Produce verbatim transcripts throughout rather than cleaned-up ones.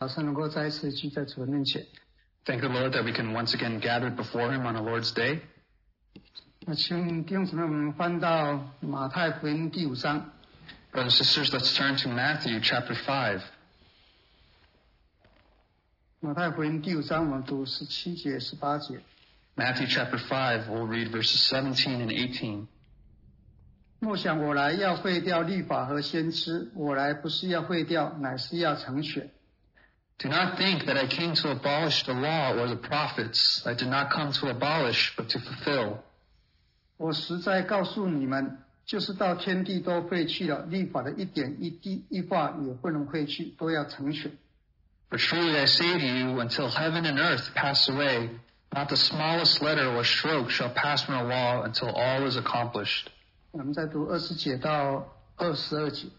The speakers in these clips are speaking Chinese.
早上能够再一次聚在主的面前。 Thank the Lord that we can once again gather before Him on the Lord's Day. 那请弟兄姊妹，我们翻到马太福音第五章。 Brothers and sisters, let's turn to Matthew chapter five. 马太福音第五章，我们读十七节、十八节。 Matthew chapter five, we'll read verses seventeen and eighteen. 莫想我来要废掉律法和先知，我来不是要废掉，乃是要成全。 Do not think that I came to abolish the law or the prophets. I did not come to abolish, but to fulfill. 我实在告诉你们，就是到天地都废去了，律法的一点一滴一画也不能废去，都要成全。 For truly I say to you, until heaven and earth pass away, not the smallest letter or stroke shall pass from the law until all is accomplished. 我们再读二十节到二十二节。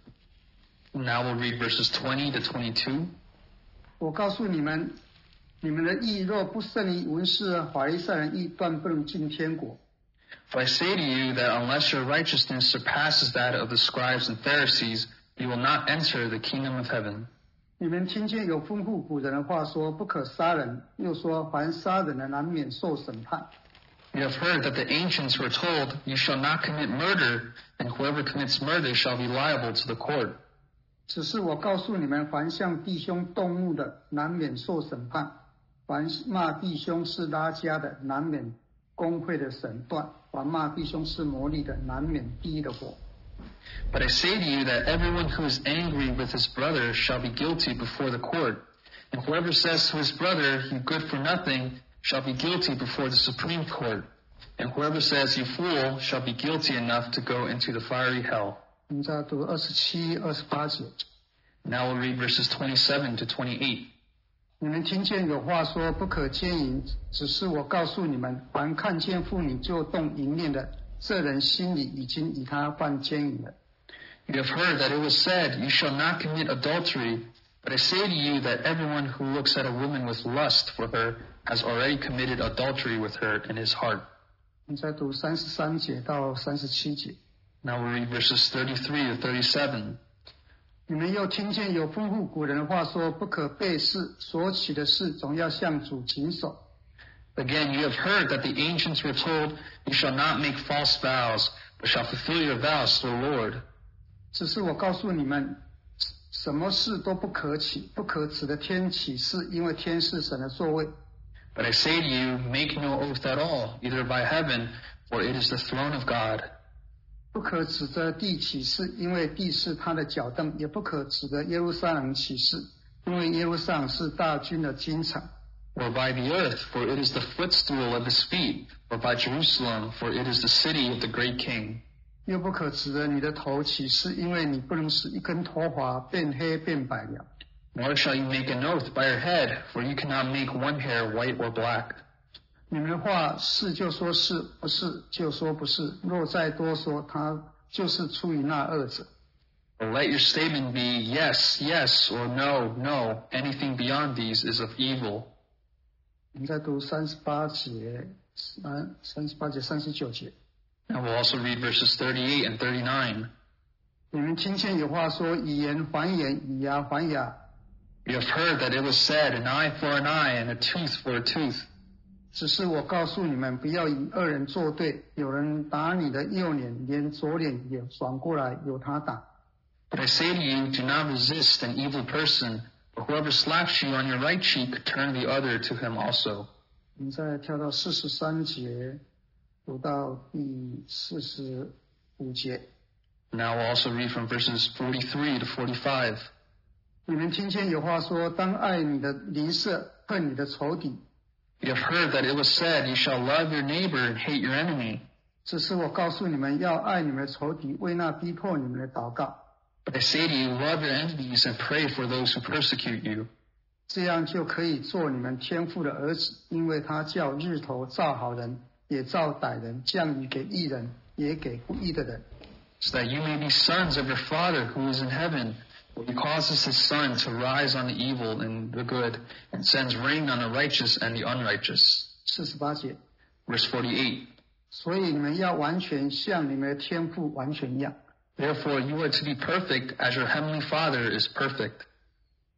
Now we'll read verses twenty to twenty-two. 我告诉你们，你们的义若不胜于文士和法利赛人义，断不能进天国。 For I say to you that unless your righteousness surpasses that of the scribes and Pharisees, you will not enter the kingdom of heaven. 你们听见有吩咐古人的话说，不可杀人，又说凡杀人的难免受审判。 You have heard that the ancients were told, you shall not commit murder, and whoever commits murder shall be liable to the court. 只是我告诉你们，凡向弟兄动怒的，难免受审判；凡骂弟兄是拉加的，难免公会的审断；凡骂弟兄是魔力的，难免地狱的火。 But I say to you that everyone who is angry with his brother shall be guilty before the court, and whoever says to his brother, you good for nothing, shall be guilty before the Supreme Court, and whoever says, you fool, shall be guilty enough to go into the fiery hell. 我们再读二十七、二十八节。 Now we'll read verses twenty-seven to twenty-eight. 你们听见有话说不可奸淫，只是我告诉你们，凡看见妇女就动淫念的，这人心里已经与他犯奸淫了。 You have heard that it was said, you shall not commit adultery. But I say to you that everyone who looks at a woman with lust for her has already committed adultery with her in his heart. 我们再读三十三节到三十七节。 Now we'll read verses thirty-three to thirty-seven. 你们又听见有吩咐古人的话说，不可背誓，所起的事总要向主谨守。 Again, you have heard that the ancients were told, you shall not make false vows, but shall fulfill your vows to the Lord. 只是我告诉你们，什么事都不可起，不可指的天起誓，因为天是神的座位。 But I say to you, make no oath at all, either by heaven, for it is the throne of God. 不可指着地起誓，因为地是他的脚凳；也不可指着耶路撒冷起誓，因为耶路撒冷是大军的京场。 Or by the earth, for it is the footstool of his feet, or by Jerusalem, for it is the city of the great king. 又不可指着你的头起誓，因为你不能使一根头发变黑变白了。 Nor shall you make an oath by your head, for you cannot make one hair white or black. 你们的话是就说是，不是就说不是。若再多说，他就是出于那二者。 Or let your statement be yes, yes, or no, no. Anything beyond these is of evil. 我们再读三十八节、三三十八节、三十九节。 And we'll also read verses thirty-eight and thirty-nine. 你们听见有话说，以眼还眼，以牙还牙。 You have heard that it was said, an eye for an eye, and a tooth for a tooth. 只是我告诉你们，不要与恶人作对。有人打你的右脸，连左脸也转过来，由他打。 But I say to you, do not resist an evil person, but whoever slaps you on your right cheek, turn the other to him also. 我们再跳到四十三节，读到第四十五节。 Now we'll also read from verses forty-three to forty-five. 你们听见有话说，当爱你的邻舍，恨你的仇敌。 You have heard that it was said, you shall love your neighbor and hate your enemy. 只是我告诉你们，要爱你们的仇敌，为那逼迫你们的祷告。 But I say to you, love your enemies and pray for those who persecute you. 这样就可以做你们天父的儿子，因为他叫日头照好人，也照歹人，降雨给义人，也给不义的人。 So that you may be sons of your Father who is in heaven. For he causes his sun to rise on the evil and the good, and sends rain on the righteous and the unrighteous. 四十八节。 Verse forty-eight. 所以你们要完全像你们的天父完全一样。 Therefore you are to be perfect as your heavenly Father is perfect.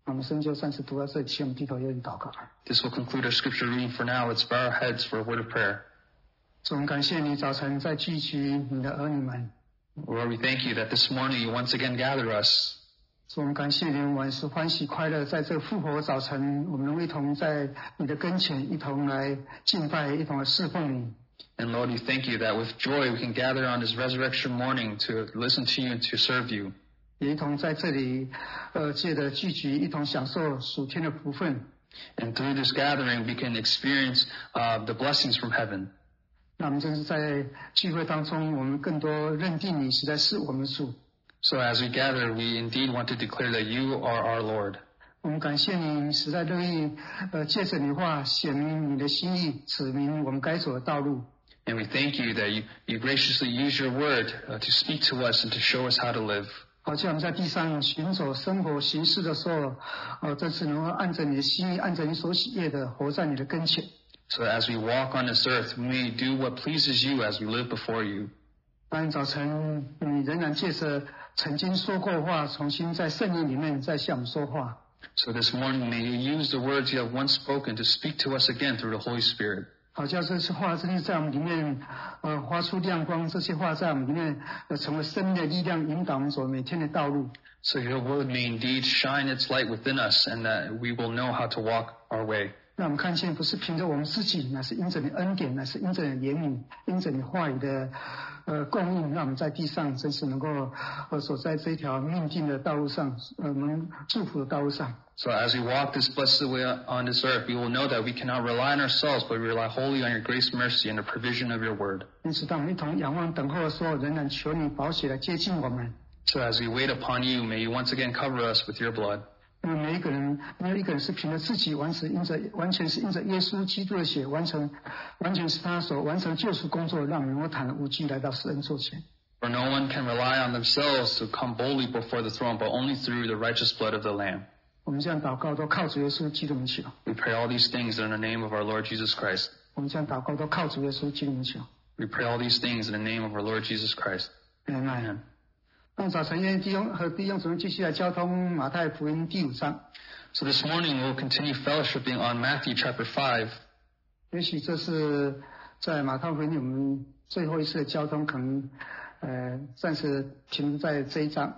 我们圣经暂时读到这里，请我们低头有点祷告。 This will conclude our scripture reading for now. Let's bow our heads for a word of prayer. 主，我们感谢你早晨在聚集你的儿女们。 Lord, we thank you that this morning you once again gather us. 主，我们感谢你，我们是欢喜快乐，在这个复活早晨，我们能一同在你的跟前，一同来敬拜，一同来侍奉你。 And Lord, we thank you that with joy we can gather on this resurrection morning to listen to you and to serve you. 也一同在这里，呃，借着聚集，一同享受属天的福分。 And through this gathering, we can experience uh, the blessings from heaven. 那我们真是在聚会当中，我们更多认定你实在是我们的主。 So as we gather, we indeed want to declare that you are our Lord. 我们感谢你，实在乐意，呃，借着你话显明你的心意，指明我们该走的道路。 And we thank you that you, you graciously use your word uh, to speak to us and to show us how to live. 好像我们在地上行走、生活、行事的时候，呃，这次能够按着你的心意，按着你所喜悦的，活在你的跟前。 So as we walk on this earth, we may do what pleases you as we live before you. 当然，早晨你仍然借着曾经说过的话，重新在圣灵里面再向我们说话。 So this morning, may you use the words you have once spoken to speak to us again through the Holy Spirit. 好叫这些话真的在我们里面，呃，发出亮光。这些话在我们里面，呃，成为生命的力量，引导我们走每天的道路。 So your word may indeed shine its light within us, and that we will know how to walk our way. 让我们看见，不是凭着我们自己，乃是因着你恩典，乃是因着你怜悯，因着你话语的呃供应，让我们在地上真是能够呃走在这一条命定的道路上，呃，能祝福的道路上。 So as we walk this blessed way on this earth, we will know that we cannot rely on ourselves, but we rely wholly on your grace, mercy, and the provision of your word. 因此，当我们一同仰望等候的时候，仍然求你宝血来接近我们。 So as we wait upon you, may you once again cover us with your blood. 因为每一个人，没有一个人是凭着自己完成，因着完全是因着耶稣基督的血完成，完全是他所完成救赎工作，让我们能够坦然无惧来到施恩座前。 For no one can rely on themselves to come boldly before the throne, but only through the righteous blood of the Lamb. 我们这样祷告都靠主耶稣基督名求。 We pray all these things in the name of our Lord Jesus Christ. 我们这样祷告都靠主耶稣基督名求。 We pray all these things in the name of our Lord Jesus Christ. Amen. 那早晨，愿弟兄和弟兄姊妹继续来交通马太福音第五章。 So this morning we'll continue fellowshipping on Matthew chapter five. 也许这是在马太福音我们最后一次的交通，可能呃暂时停在这一章。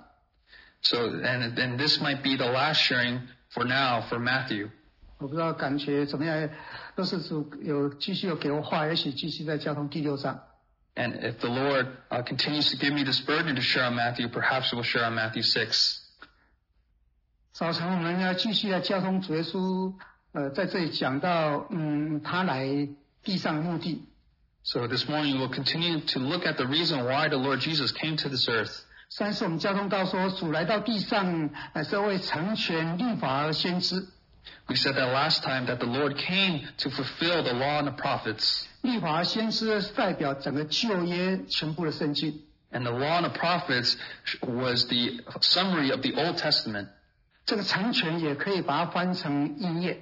So and and this might be the last sharing for now for Matthew. 我不知道感觉怎么样，都是主有继续有给我话，也许继续在交通第六章。 And if the Lord uh, continues to give me this burden to share on Matthew, perhaps we'll share on Matthew six. 早晨我们要继续来交通主耶稣，呃，在这里讲到，嗯，他来地上的目的。 So this morning we'll continue to look at the reason why the Lord Jesus came to this earth. 上次我们交通到说，主来到地上，呃，是为成全律法和先知。 We said that last time that the Lord came to fulfill the law and the prophets. 律法和先知是代表整个旧约全部的圣经。 And the law and the prophets was the summary of the Old Testament. 这个成全也可以把它翻成应验。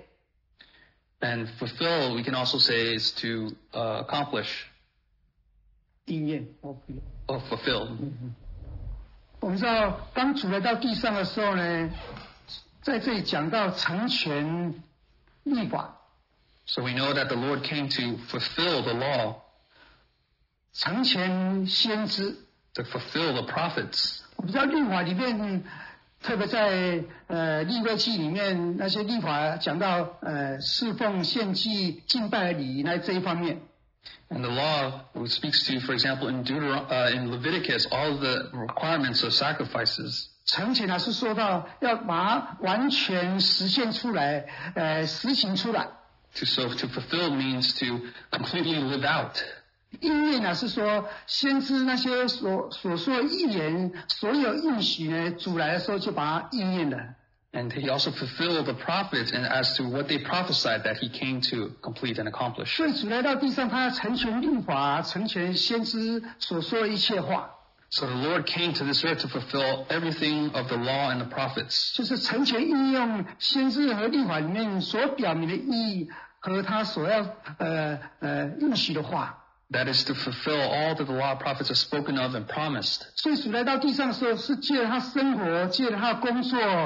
And fulfill, we can also say, is to uh, accomplish. 应验 or fulfill. 我们知道，当主来到地上的时候呢，在这里讲到成全律法。 So we know that the Lord came to fulfill the law. 成全先知。 To fulfill the prophets. 我们知道律法里面，特别在呃利未记里面，那些律法讲到呃侍奉、献祭、敬拜的礼仪那这一方面。 And the law speaks to, for example, in Deuteron- uh, in Leviticus, all of the requirements of sacrifices. 成全呢是说到要把它完全实现出来，呃，实行出来。 To so to fulfill means to completely live out. 应验呢是说，先知那些所所说的预言，所有应许呢，主来的时候就把它应验了。 And he also fulfilled the prophets and as to what they prophesied that he came to complete and accomplish. 所以主来到地上，他要成全律法，成全先知所说的一切话。 So the Lord came to this earth to fulfill everything of the law and the prophets. 就是成全应用先知和律法里面所表明的意义和他所要呃呃应许的话。 That is to fulfill all that the law and prophets have spoken of and promised. 所以主来到地上的时候，是借着他生活，借着他的工作，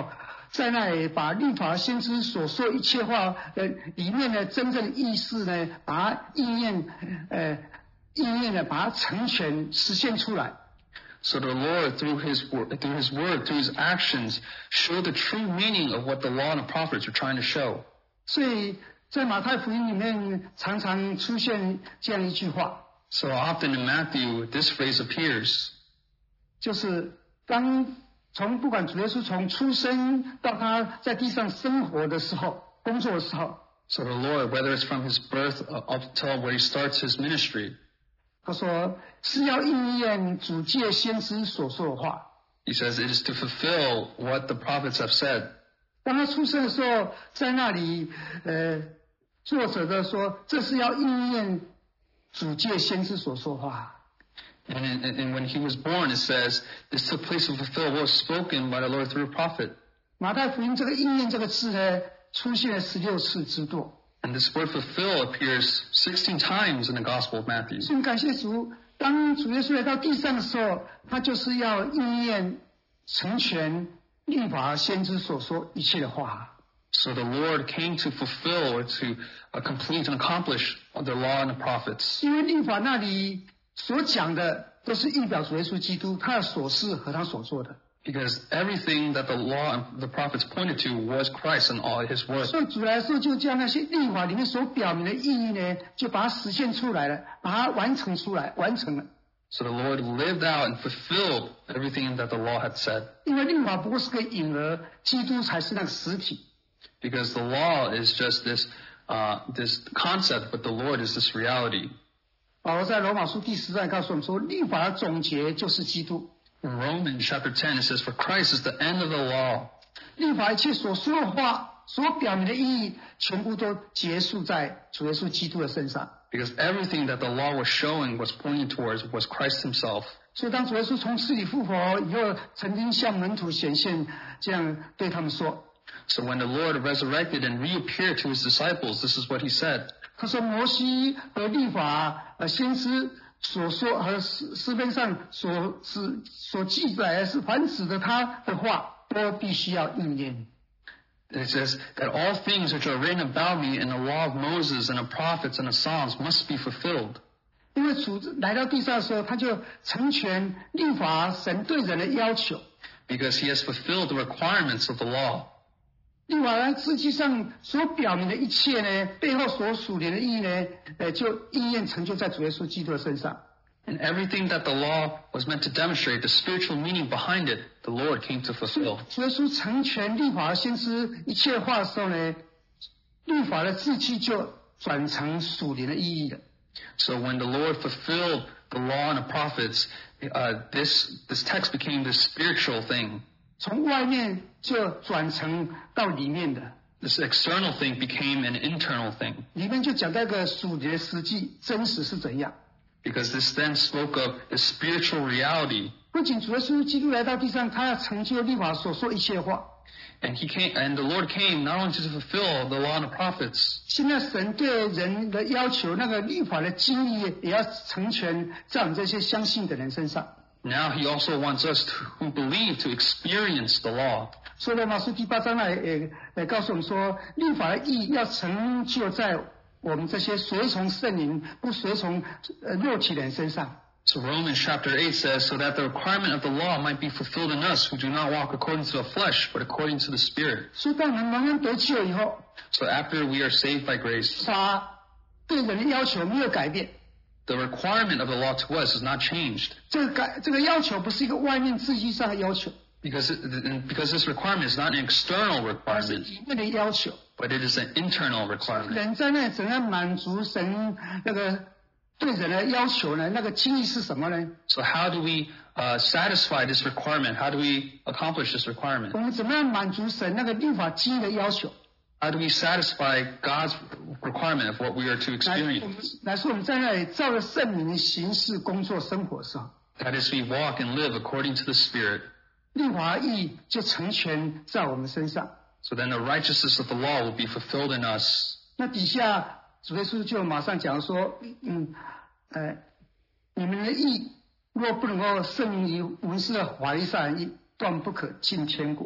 在那里把律法先知所说一切话的里面的真正意思呢，把它应验，呃，应验的把它成全实现出来。 So the Lord, through His word, through His word, through His actions, show the true meaning of what the law and the prophets are trying to show. 所以在马太福音里面常常出现这样一句话。 So often in Matthew, this phrase appears. 就是当从不管主耶稣从出生到他在地上生活的时候，工作的时候。 So the Lord, whether it's from His birth up till where He starts His ministry. 他说是要应验主借先知所说的话。 He says it is to fulfill what the prophets have said. 当他出生的时候，在那里，呃，作者的说，这是要应验主借先知所说的话。 And, in, and when He was born, it says this took place to fulfill what was spoken by the Lord through a prophet. 马太福音这个应验这个字呢，出现了十六次之多。 And this word fulfill appears sixteen times in the Gospel of Matthew. 所以感谢主，当主耶稣来到地上的时候，他就是要应验成全律法先知所说一切的话。 So the Lord came to fulfill or to uh, complete and accomplish the law and the prophets. 因为律法那里所讲的都是预表主耶稣基督他的所事和他所做的。 Because everything that the law and the prophets pointed to was Christ and all His work. 所以主来的时候就将那些律法里面所表明的意义呢，就把它实现出来了，把它完成出来，完成了。 So the Lord lived out and fulfilled everything that the law had said. 因为律法不过是个影儿，基督才是那个实体。 Because the law is just this, uh, this concept, but the Lord is this reality. 保罗在罗马书第十章告诉我们说，律法的总结就是基督。 In Romans chapter ten, it says, "For Christ is the end of the law." 律法一切所说的话，所表明的意义，全部都结束在主耶稣基督的身上。 Because everything that the law was showing, was pointing towards, was Christ Himself. 所以当主耶稣从死里复活以后，曾经向门徒显现，这样对他们说。 So when the Lord resurrected and reappeared to His disciples, this is what He said. 他说：“摩西和律法呃先知所说和诗诗篇上所是所记载的是凡指的他的话，都必须要应验。” It says that all things which are written about me in the law of Moses and the prophets and the Psalms must be fulfilled. 因为主来到地上的时候，他就成全律法神对人的要求。 Because He has fulfilled the requirements of the law. 律法呢，实际上所表明的一切呢，背后所属灵的意义呢，呃，就应验成就在主耶稣基督的身上。 And everything that the law was meant to demonstrate, the spiritual meaning behind it, the Lord came to fulfill. 主耶稣成全律法先知一切话的时候呢，律法的字句就转成属灵的意义了。 So when the Lord fulfilled the law and the prophets, uh, this this text became this spiritual thing. 从外面就转成到里面的。 This external thing became an internal thing. 里面就讲到一个属灵的实际真实是怎样。 Because this then spoke of the spiritual reality. 不仅主耶稣基督来到地上，他要成就律法所说一切话。 And he came, and the Lord came not only to fulfill the law and the prophets. 现在神对人的要求，那个律法的经历也要成全在我们这些相信的人身上。 Now He also wants us to, who believe to experience the law. 所以罗马书第八章呢，也也告诉我们说，律法的意义要成就在我们这些随从圣灵、不随从呃肉体的人身上。 So Romans chapter eight says, so that the requirement of the law might be fulfilled in us who do not walk according to the flesh, but according to the Spirit. 所以当我们蒙恩得救以后， So after we are saved by grace, 他对人的要求没有改变。 the requirement of the law to us is not changed. 这个改这个要求不是一个外面字句上的要求， Because, it, because this requirement is not an external 而是 requirement, 里面的要求。 but it is an internal requirement. 人在那怎样满足神那个对人的要求呢？那个经历是什么呢？ So how do we uh, satisfy this requirement? How do we accomplish this requirement? 我们怎么样满足神那个律法经历的要求？ How do we satisfy God's requirement of what we are to 来，我们 experience? 来说我们在那里照着圣灵行事、工作、生活的时候， That is, we walk and live according to the Spirit. 律法的意义就成全在我们身上。 So then the righteousness of the law will be fulfilled in us. 那底下主耶稣就马上讲说，嗯，呃，你们的义若不能够胜于文士的法利赛人义，断不可进天国。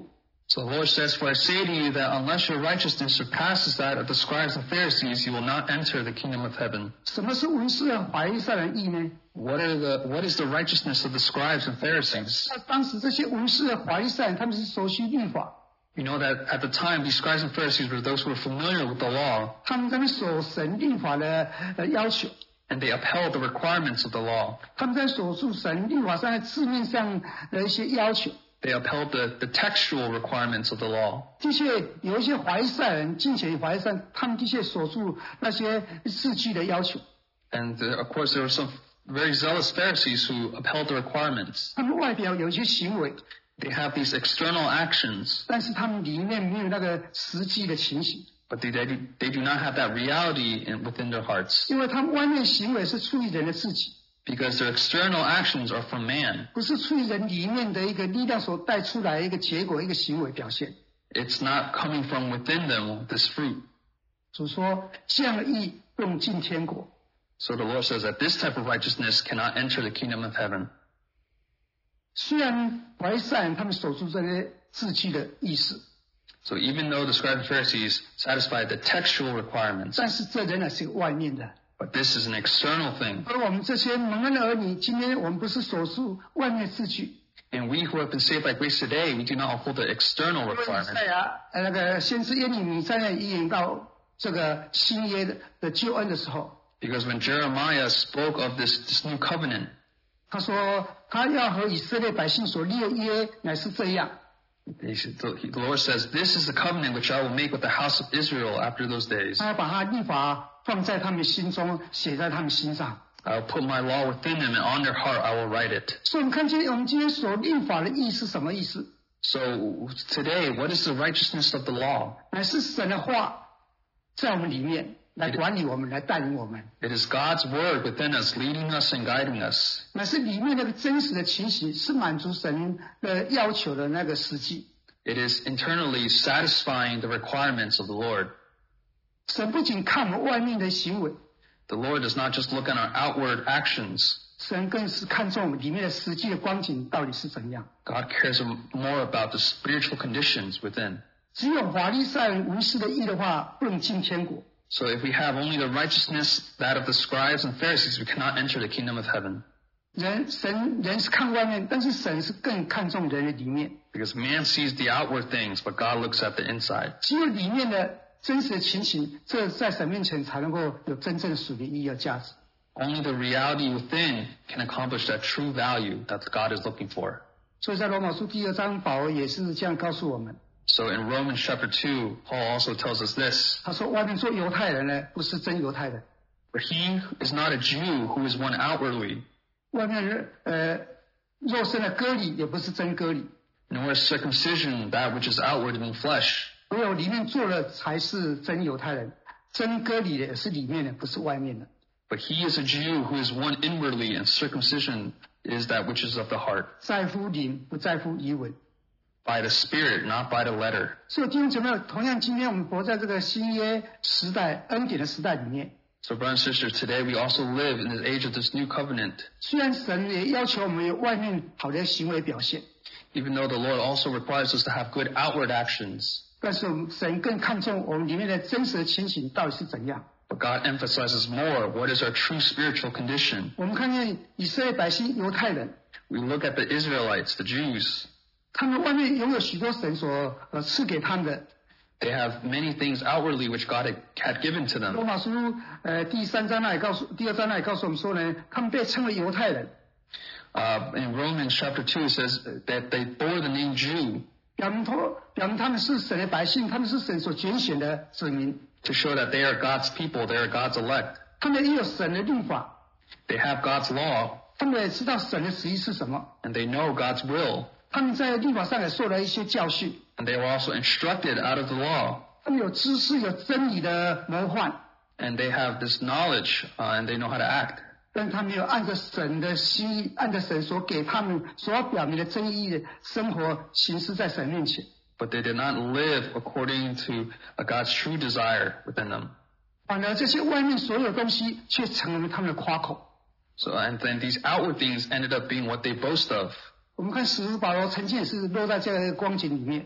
So the Lord says, For I say to you that unless your righteousness surpasses that of the scribes and Pharisees, you will not enter the kingdom of heaven. 什么是文士和法利赛人义呢？ What are the what is the righteousness of the scribes and Pharisees? 那当时这些文士和法利赛人，他们是熟悉律法， You know that at the time, these scribes and Pharisees were those who were familiar with the law, 他们在那守神律法的呃要求， and they upheld the requirements of the law. 他们在守住神律法上的字面上的一些要求。 They upheld the, the textual requirements of the law. 的确有一些法利赛人，敬虔法利赛人，他们的确守住那些字句的要求。 And uh, of course, there were some very zealous Pharisees who upheld the requirements. 他们外表有一些行为， They have these external actions, 但是他们里面没有那个实际的情形， but they, they, do, they do not have that reality in, within their hearts, 因为他们外面行为是出于人的自己， because their external actions are from man. 不是出于人里面的一个力量所带出来的一个结果、一个行为表现。 It's not coming from within them, this fruit. 主说，这样的义不能进天国。 So the Lord says that this type of righteousness cannot enter the kingdom of heaven. 虽然法利赛人他们守住这些字句的意思， So even though the scribes and Pharisees satisfied the textual requirements, 但是这仍然是外面的。 but this is an external thing. 而我们这些蒙恩的儿女，今天我们不是守住外面字句。 And we who have been saved by grace today, we do not uphold the external 因为以 requirements. 赛亚呃那个先知耶利米在那里预言到这个新约的的救恩的时候， Because when Jeremiah spoke of this, this new covenant, 他说他要和以色列百姓所立的约乃是这样。 he said- the the Lord says, This is the covenant which I will make with the house of Israel after those days. 他要把他律法放在他们心中，写在他们心上。 I will put my law within them, and on their heart I will write it. 所以我们看见我们今天所律法的意是什么意思？ So today, what is the righteousness of the law? 乃是神的话在我们里面来管理我们，来带领我们。 It is God's word within us, leading us and guiding us. 乃是里面那个真实的情形，是满足神的要求的那个实际。 It is internally satisfying the requirements of the Lord. 神不仅看我们外面的行为， The Lord does not just look on our outward actions. 神更是看重我们里面的实际的光景到底是怎样。 God cares more about the spiritual conditions within. 只有法利赛人无私的义的话，不能进天国。 So if we have only the righteousness, that of the scribes and Pharisees, we cannot enter the kingdom of heaven. 人神人是看外面，但是神是更看重人的里面。 Because man sees the outward things, but God looks at the inside. 只有里面的真实的情形，这在神面前才能够有真正属灵意义和价值。 Only the reality within can accomplish that true value that God is looking for. 所以在罗马书第二章，保罗也是这样告诉我们。 So in Romans chapter two, Paul also tells us this. 他说，外面做犹太人呢，不是真犹太人。 For he is not a Jew who is one outwardly, 外面人呃肉身的割礼也不是真割礼， nor is circumcision that which is outward in flesh. 唯有里面做的才是真犹太人。真割礼的也是里面的，不是外面的。 But he is a Jew who is one inwardly, and circumcision is that which is of the heart, 在乎灵，不在乎仪文。 by the Spirit, not by the letter. 所以弟兄姊妹，同样今天我们活在这个新约时代、恩典的时代里面。 So brothers and sisters, today we also live in the age of this new covenant. 虽然神也要求我们有外面好的行为表现， Even though the Lord also requires us to have good outward actions, 但是我们神更看重我们里面的真实的情形到底是怎样。 but God emphasizes more what is our true spiritual condition. 我们看见以色列百姓犹太人， We look at the Israelites, the Jews. 他们外面拥有许多神所呃赐给他们的。 They have many things outwardly which God had, had given to 罗 them. 马书呃第三章那里告诉，第二章那里告诉我们说呢，他们被称为犹太人， Uh, in Romans chapter two, it says that they bore the name Jew 表明他表明他们是神的百姓，他们是神所拣选的子民， to show that they are God's people, they are God's elect. 他们也有神的律法， They have God's law, 他们也知道神的旨意是什么， and they know God's will, 他们在律法上也受了一些教训， and they were also instructed out of the law, 他们有知识，有真理的模范， and they have this knowledge, uh, and they know how to act. 但是他没有按照神的心意，按照神所给他们所要表明的真意的生活行事在神面前。 But they did not live according to uh, God's true desire within them. 反而这些外面所有东西却成为他们的夸口。 So, and then these outward things ended up being what they boast of. 我们看使徒保罗曾经也是落在这个光景里面。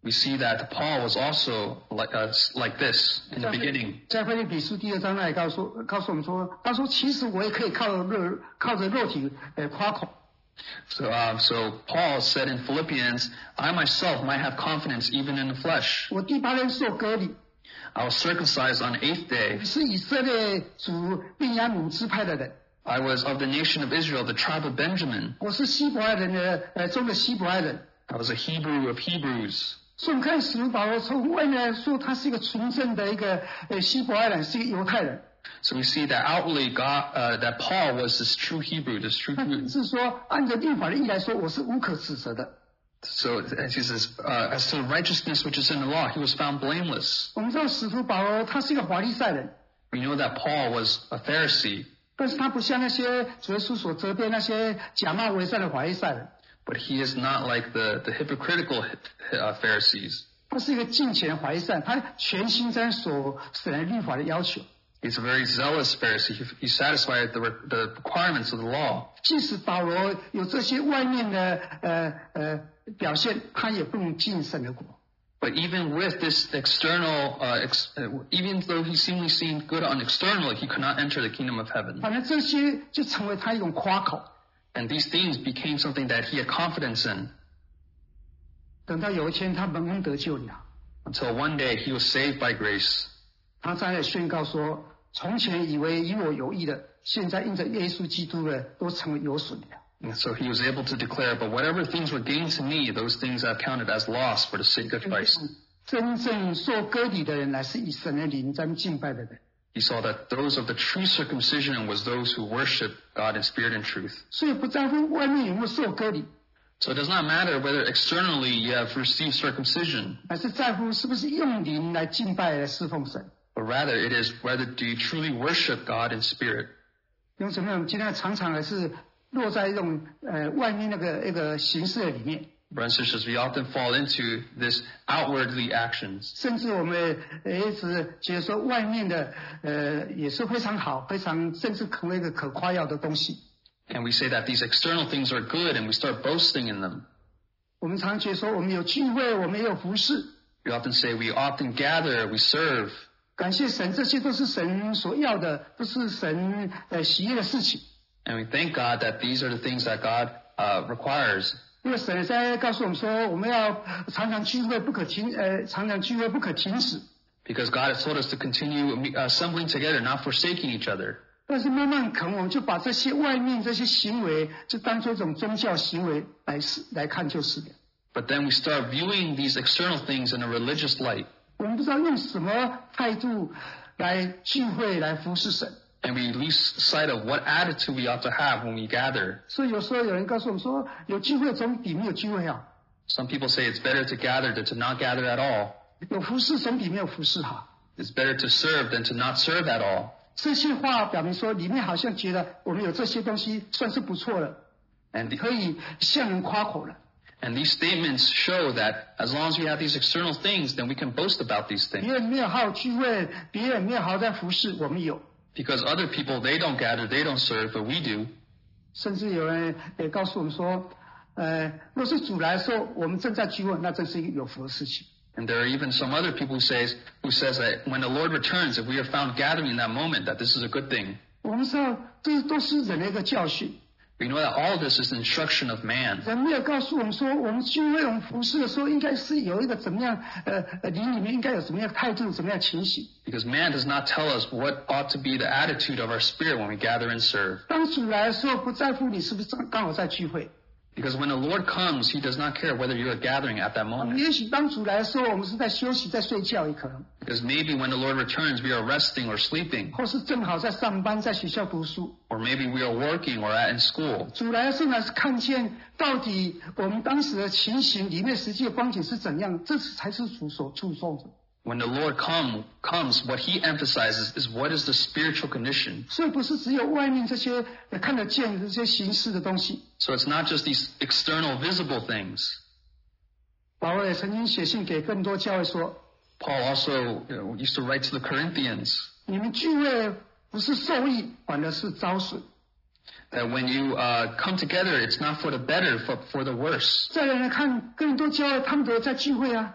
we see that Paul was also like uh, like this in the beginning. 在腓立比书第二章那里告诉告诉我们说，他说其实我也可以靠肉靠着肉体呃夸口。 So, uh, so Paul said in Philippians, I myself might have confidence even in the flesh. 我第八天受割礼， I was circumcised on the eighth day. 是以色列族便雅悯支派的人。 I was of the nation of Israel, the tribe of Benjamin. 我是希伯来人的呃中的希伯来人。 I was a Hebrew of Hebrews. 所以我们看使徒保罗从外面来说，他是一个纯正的一个呃希伯来人，是一个犹太人。 So we see that outwardly God, uh, that Paul was this true Hebrew, this true 他 Hebrew. 是说，按照律法的意来说，我是无可指责的。 So as he says, uh, as to righteousness which is in the law, he was found blameless. 我们知道使徒保罗他是一个法利赛人， We know that Paul was a Pharisee, 但是他不像那些主耶稣所责备那些假冒为善的法利赛人， but he is not like the, the hypocritical uh, Pharisees. 他是一个敬虔的法利赛人，他全心在所神律法的要求。 He's a very zealous Pharisee. He, he satisfied the, the requirements of the law. 即使保罗有这些外面的呃呃表现，他也不能进神的国。 But even with this external, uh, ex, uh, even though he seemingly seemed good on external, he could not enter the kingdom of heaven. 反正这些就成为他一种夸口。 And these things became something that he had confidence in. 等到有一天他蒙恩得救了， Until one day he was saved by grace. 他在那里宣告说：从前以为与我有益的，现在因着耶稣基督的，都成为有损的。 And so he was able to declare, but whatever things were gained to me, those things I've counted as loss for the sake of Christ. 真正受割礼的人，乃是以神的灵在敬拜的人。 He saw that those of the true circumcision was those who worship God in spirit and truth. 所以不在乎外面有没有受割礼， So it does not matter whether externally you have received circumcision, 乃是在乎是不是用灵来敬拜来侍奉神。 but rather it is whether do you truly worship God in spirit. 用什么？我们今天常常还是落在一种呃外面那个一个形式的里面， Brothers and sisters, we often fall into this outwardly actions. 甚至我们呃一直觉得说外面的呃也是非常好，非常甚至成为一个可夸耀的东西。 And we say that these external things are good and we start boasting in them. 我们常觉得说我们有聚会，我们也有服侍， We often say we often gather, we serve. 感谢神，这些都是神所要的，都是神呃喜悦的事情。 And we thank God that these are the things that God uh, requires. 因为神在告诉我们说，我们要常常聚会，不可停呃常常聚会不可停止。 Because God has told us to continue assembling together, not forsaking each other. 但是慢慢可能我们就把这些外面这些行为，就当做一种宗教行为来是来看就是了。 But then we start viewing these external things in a religious light. 我们不知道用什么态度来聚会来服侍神。 And we lose sight of what attitude we ought to have when we gather. 所以有时候有人告诉我们说，有聚会总比没有聚会好， Some people say it's better to gather than to not gather at all. 有服侍总比没有服侍好。 It's better to serve than to not serve at all. 这些话表明说，里面好像觉得我们有这些东西算是不错了， And, the, 可以向人夸口了。 and these statements show that as long as we have these external things, then we can boast about these 别 things. 人没有好好聚会，别人没有好好在服侍，我们有。 Because other people, they don't gather, they don't serve, but we do. 甚至有人也告诉我们说，呃，若是主来的时候，我们正在聚会，那真是一个有福的事情。 And there are even some other people who says, who says that when the Lord returns, if we are found gathering in that moment, that this is a good thing. 我们知道，这都是人的一个教训。 We know that all of this is the instruction of man. 人没有告诉我们说，我们聚会、我们服侍的时候，应该是有一个怎么样，呃，呃灵里面应该有什么样的态度、怎么样的情形。 Because man does not tell us what ought to be the attitude of our spirit when we gather and serve. 当主来的时候，不在乎你是不是刚好在聚会。 Because when the Lord comes, he does not care whether you are gathering at that 我们 moment. 也许当主来的时候，我们是在休息、在睡觉，也可能， Because maybe when the Lord returns, we are resting or sleeping. 或是正好在上班、在学校读书。 Or maybe we are working or at in school. 主来的时候呢，是看见到底我们当时的情形里面实际的光景是怎样，这才是主所注重的。 When the Lord come, comes, what he emphasizes is what is the spiritual condition. 所以不是只有外面这些呃看得见的这些形式的东西。 So it's not just these external visible things. 保罗也曾经写信给更多教会说， Paul also you know, used to write to the Corinthians 你们聚会不是受益，反而是遭损。 that when you uh, come together, it's not for the better, but for the worse. 再来看更多教会，他们都在聚会啊，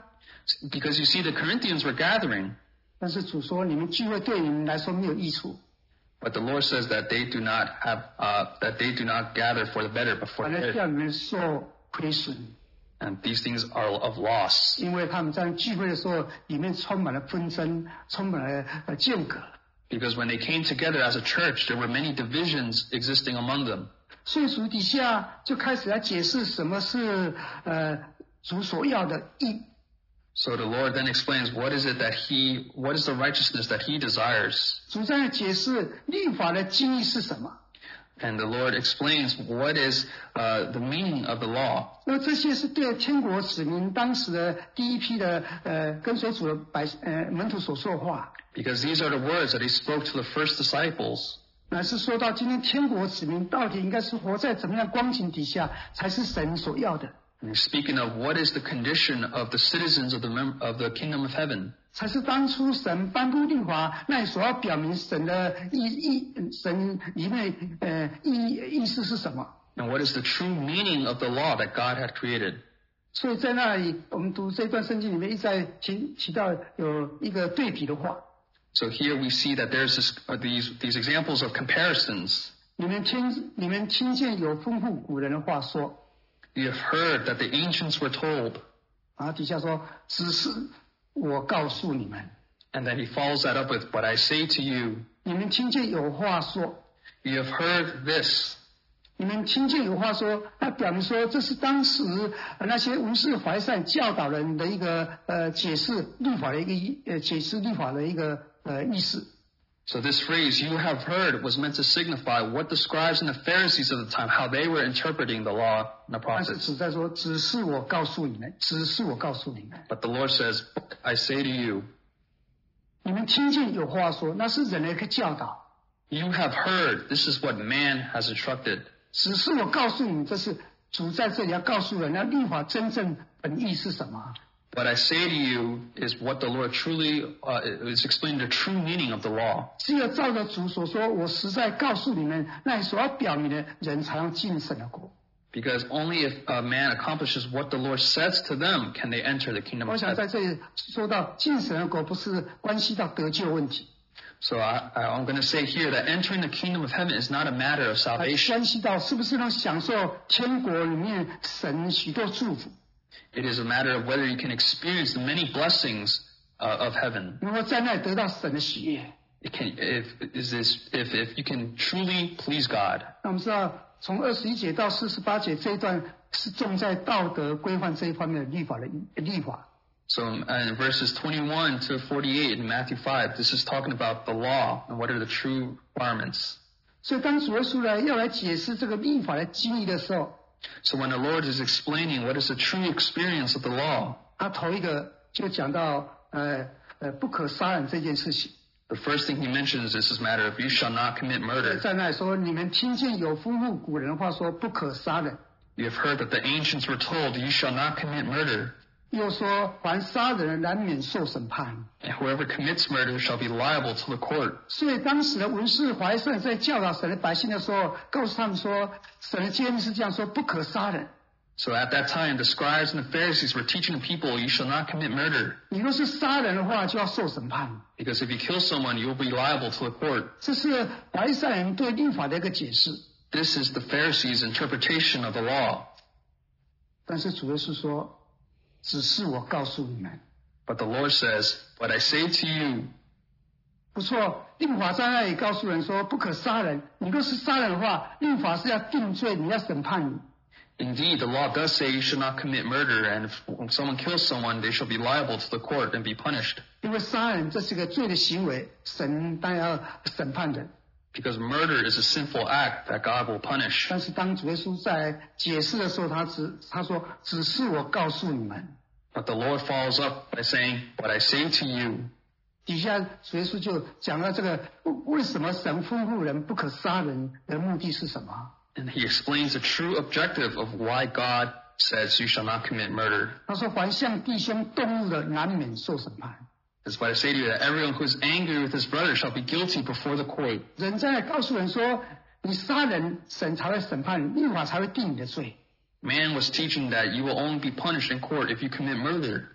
Because you see, the Corinthians were gathering, 但是主说你们聚会对你们来说没有益处， but the Lord says that they do not have uh, that they do not gather for the better, but for 反而 the 叫 good. 你们受亏损， And these things are of loss, 因为他们在聚会的时候里面充满了纷争，充满了呃间隔。 because when they came together as a church, there were many divisions existing among them. 所以主底下就开始来解释什么是呃主所要的义。 So the Lord then explains what is it that He, what is the righteousness that He desires. 主在解释律法的经义是什么。 And the Lord explains what is uh, the meaning of the law. 那这些是对天国子民当时的第一批的呃跟随主的百呃门徒所说的话， Because these are the words that He spoke to the first disciples. 乃是说到今天天国子民到底应该是活在怎么样光景底下，才是神所要的， And He's speaking of what is the condition of the citizens of the mem- of the kingdom of heaven. 才是当初神颁布律法，那所要表明神的意意神里面呃意意思是什么。 And what is the true meaning of the law that God had created. 所以在那里，我们读这段圣经里面一再提提到有一个对比的话。 So here we see that there's this, uh, these, these examples of comparisons. 你们听，你们听见有丰富古人的话说， You have heard that the ancients were told. 啊，底下说，只是我告诉你们， And then he follows that up with, But I say to you, 你们听见有话说， you have heard this. 你们听见有话说，那表明说这是当时呃那些无事怀善教导人的一个呃解释律法的一个意呃解释律法的一个呃意思。 So this phrase, you have heard, was meant to signify what the scribes and the Pharisees of the time, how they were interpreting the law and the 但是 prophets. 只在说，只是我告诉你们，只是我告诉你们， But the Lord says, I say to you, 你们听见有话说，那是人的一个教导。 you have heard, this is what man has instructed. 只是我告诉你们，这是主在这里要告诉人，那律法真正本意是什么？ What I say to you is what the Lord truly, uh, is explaining the true meaning of the law. 只有照着主所说，我实在告诉你们，那你所要表明的人才能进神的国。 Because only if a man accomplishes what the Lord says to them can they enter the kingdom 我 of 想 heaven. 在这里说到进神的国，不是关系到得救问题， So I, I- I'm going to say here that entering the kingdom of heaven is not a matter of 而 salvation. 关系到是不是能享受天国里面神许多祝福， It is a matter of whether you can experience the many blessings uh, of heaven. 能够在那里得到神的喜悦。 It can, if, is this, if, if you can truly please God. 那我们知道，从二十一节到四十八节这一段是重在道德规范这一方面的律法的律法。 So um, in verses twenty-one to forty-eight in Matthew five, this is talking about the law and what are the true requirements. 所以当主耶稣来要来解释这个律法的经义的时候， So when the Lord is explaining what is the true experience of the law, 他头一个就讲到呃呃不可杀人这件事情。 the first thing he mentions is this matter of you shall not commit murder. 在那里说，你们听见有丰富古人话说不可杀人， You have heard that the ancients were told, you shall not commit murder. 又说凡杀人的难免受审判。 And whoever commits murder shall be liable to the court. 所以当时的文士怀圣在教导神的百姓的时候，告诉他们说，神的诫命是这样说：不可杀人。 So at that time, the scribes and the Pharisees were teaching the people, you shall not commit murder. 你若是杀人的话，就要受审判。 Because if you kill someone, you will be liable to the court. 这是法利赛人对律法的一个解释。 This is the Pharisees' interpretation of the law. 但是主耶稣说，只是我告诉你们。 But the Lord says, What I say to you, 不错，律法在那里告诉人说不可杀人。你若是杀人的话，律法是要定罪，你要审判你。 indeed, the law does say you should not commit murder, and if when someone kills someone, they shall be liable to the court and be punished. 因为杀人这是个罪的行为，神当然要审判人。 Because murder is a sinful act that God will punish. 但是当主耶稣在解释的时候，他只他说：“只是我告诉你们。 But the Lord follows up by saying, What I say to you. ” 底下主耶稣就讲到这个为什么神吩咐人不可杀人的目的是什么？ And he explains the true objective of why God says you shall not commit murder. 他说：“凡向弟兄动怒的，难免受审判。” That's why I say to you that everyone who is angry with his brother shall be guilty before the court. 人在那告诉人说：“你杀人，神才会审判你，律法才会定你的罪。” Man was teaching that you will only be punished in court if you commit murder.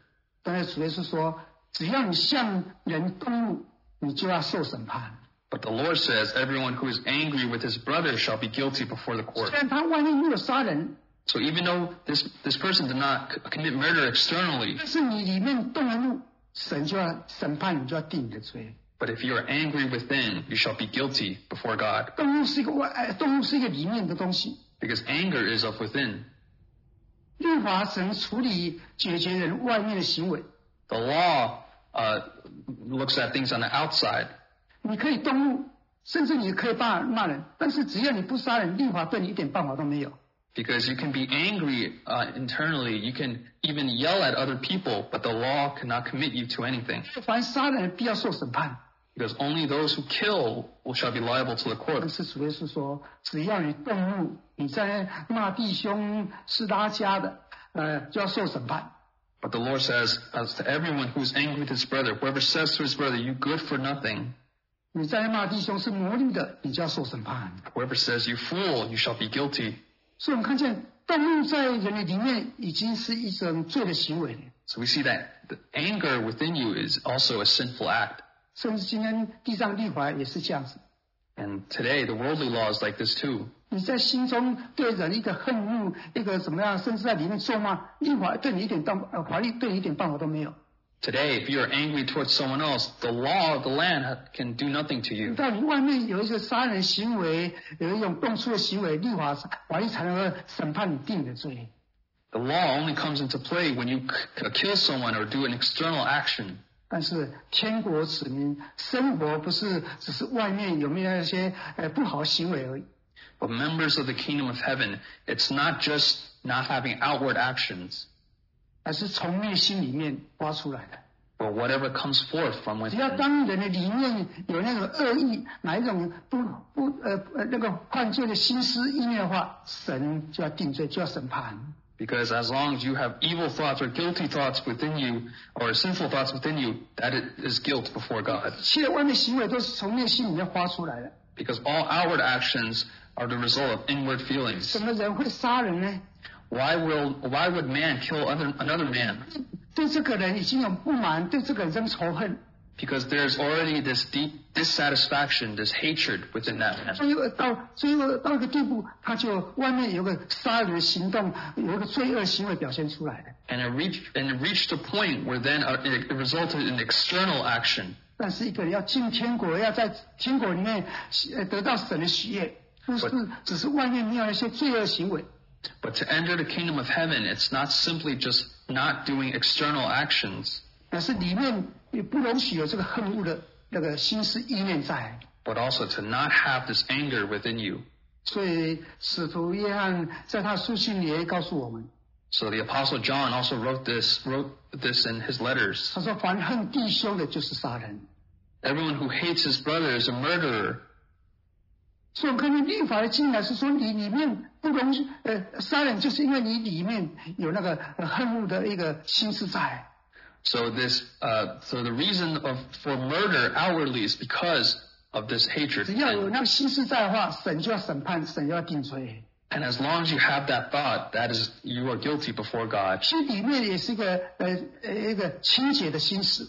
但是主耶稣说，只要你向人动怒，你就要受审判。 But the Lord says, everyone who is angry with his brother shall be guilty before the court. 虽然他外面没有杀人， So even though this, this person did not c- commit murder externally, 但是你里面动了怒，神就要审判你，就要定你的罪。 but if you are angry within, you shall be guilty before God. 动怒是一个外，呃，动怒是一个里面的东西。 Because anger is of within. 律法只能处理解决人外面的行为。 The law uh, looks at things on the outside. 你可以动怒，甚至你可以骂骂人，但是只要你不杀人，律法对你一点办法都没有。 Because you can be angry uh, internally, you can even yell at other people, but the law cannot commit you to anything. 凡杀人必要受审判。 Because only those who kill will shall be liable to the 但 court. 是主耶稣说，只要你动怒，你在骂弟兄是拉家的，呃，就要受审判。 But the Lord says, as to everyone who is angry with his brother, whoever says to his brother, you good for nothing, 你在骂弟兄是魔力的，你就要受审判。 whoever says you fool, you shall be guilty. 所以我们看见动怒在人的里面已经是一种罪的行为了。 So we see that the anger within you is also a sinful act. 甚至今天地上律法也是这样子。 And today, the worldly law is like this too. 你在心中对人一个恨怒，一个怎么样，甚至在里面咒骂，律法对你一点办呃法律对你一点办法都没有。 Today, if you are angry towards someone else, the law of the land ha- can do nothing to you. 到你外面有一个杀人行为，有一种动粗的行为，律法法律才能够审判你定你的罪。 The law only comes into play when you k- kill someone or do an external action. 但是天国子民生活不是只是外面有没有那些呃不好的行为而已， But members of the kingdom of heaven, it's not just not having outward actions, 而是从内心里面发出来的。 but whatever comes forth from 只要 within. 当人的里面有那种恶意，哪一种不不呃呃那个犯罪的心思意念的话，神就要定罪，就要审判。 Because as long as you have evil thoughts or guilty thoughts within you, or sinful thoughts within you, that is guilt before God. 一切外面行为都是从内心里面发出来的。 Because all outward actions are the result of inward feelings. 什么人会杀人呢？ Why will why would man kill other, another man? 对这个人已经有不满，对这个人生仇恨， Because there's already this deep dissatisfaction, this hatred within that man. 所以到所以到一个地步，他就外面有个杀人的行动，有一个罪恶行为表现出来的。 And it reached and it reached a point where then uh, it resulted in external action. 但是一个人要进天国，要在天国里面呃得到神的喜悦，不是只是外面没有那些罪恶行为。 But to enter the kingdom of heaven, it's not simply just not doing external actions, 但是里面也不容许有这个恨恶的那个心思意念在。 but also to not have this anger within you. 所以使徒约翰在他的书信里也告诉我们， So the apostle John also wrote this wrote this in his letters. 他说：“凡恨弟兄的，就是杀人。” Everyone who hates his brother is a murderer. 所以我们看见律法的进来是说，你里面不容许呃杀人，就是因为你里面有那个呃恨恶的一个心思在。 So this uh, so the reason of for murder outwardly is because of this hatred. 只要有 And, 那个心思在的话，神就要审判，神就要定罪。 and as long as you have that thought, that is you are guilty before God. 心里面也是一个呃呃一个清洁的心思，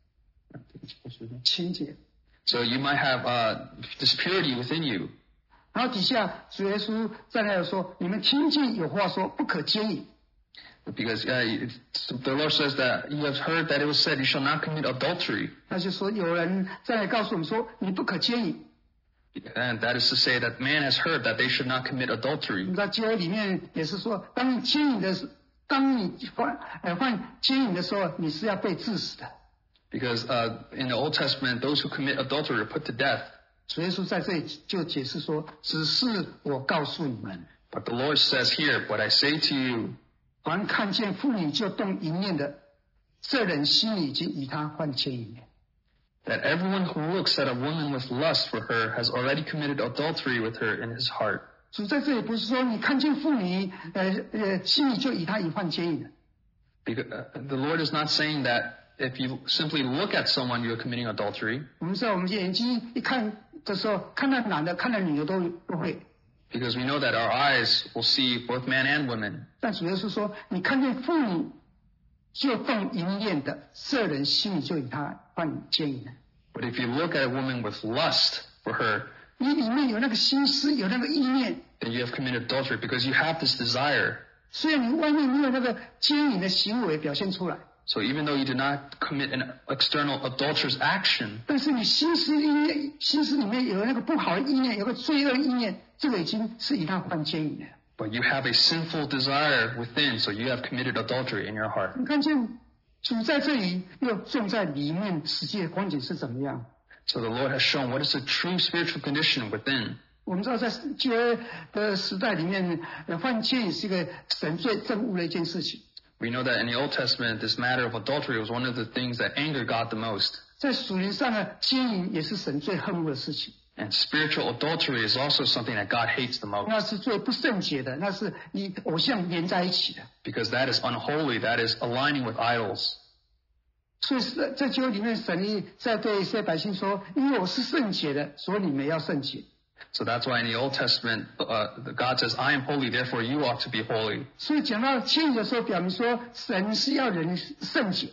清洁。 So you might have uh, this purity within you. 然后底下主耶稣在那里说：“你们听见有话说，不可奸淫。” Because uh, it's- the Lord says that you have heard that it was said, you shall not commit adultery. 那就说有人在那里告诉我们说，你不可奸淫。 And that is to say that man has heard that they should not commit 你 adultery. 在旧约里面也是说，当你奸淫的时，当你犯呃犯奸淫的时候，你是要被治死的。 Because uh, in the Old Testament, those who commit adultery are put to death. 主耶稣在这里就解释说：“只是我告诉你们， But the Lord says here, what I say to you, 凡看见妇女就动淫念的，这人心里已经与他犯奸淫了。” that everyone who looks at a woman with lust for her has already committed adultery with her in his heart. 主在这里不是说你看见妇女，呃呃，心里就与他已犯奸淫了。 Because, uh, the Lord is not saying that if you simply look at someone, you're committing adultery. 我们知道，我们眼睛一看的时候，看到男的，看到女的都都会。 Because we know that our eyes will see both man and woman. 但主耶稣说，你看见妇女， 就动淫念的，这人心里就与他犯奸淫了。 But if you look at a woman with lust for her, 你里面有那个心思，有那个意念， then you have committed adultery because you have this desire. 虽然你外面没有那个奸淫的行为表现出来， So even though you did not commit an external adulterous action, 但是你心思意念，心思里面有那个不好的意念，有个罪恶意念，这个已经是与他犯奸淫了。 but you have a sinful desire within, so you have committed adultery in your heart. 你看见主在这里，又种在里面，实际的光景是怎么样？ So the Lord has shown what is the true spiritual condition within. 我们知道，在旧约的时代里面，呃犯奸淫是一个神最憎恶的一件事情。 We know that in the Old Testament, this matter of adultery was one of the things that angered God the most. 在属灵上的奸淫也是神最恨恶的事情。 And spiritual adultery is also something that God hates the most. 那是最不圣洁的，那是与偶像连在一起的。 Because that is unholy, that is aligning with idols. 所以在在旧约里面，神在对一些百姓说：“因为我是圣洁的，所以你们要圣洁。” So that's why in the Old Testament, uh, God says, I am holy, therefore you ought to be holy. 所以讲到奸淫的时候，表明说神是要人圣洁。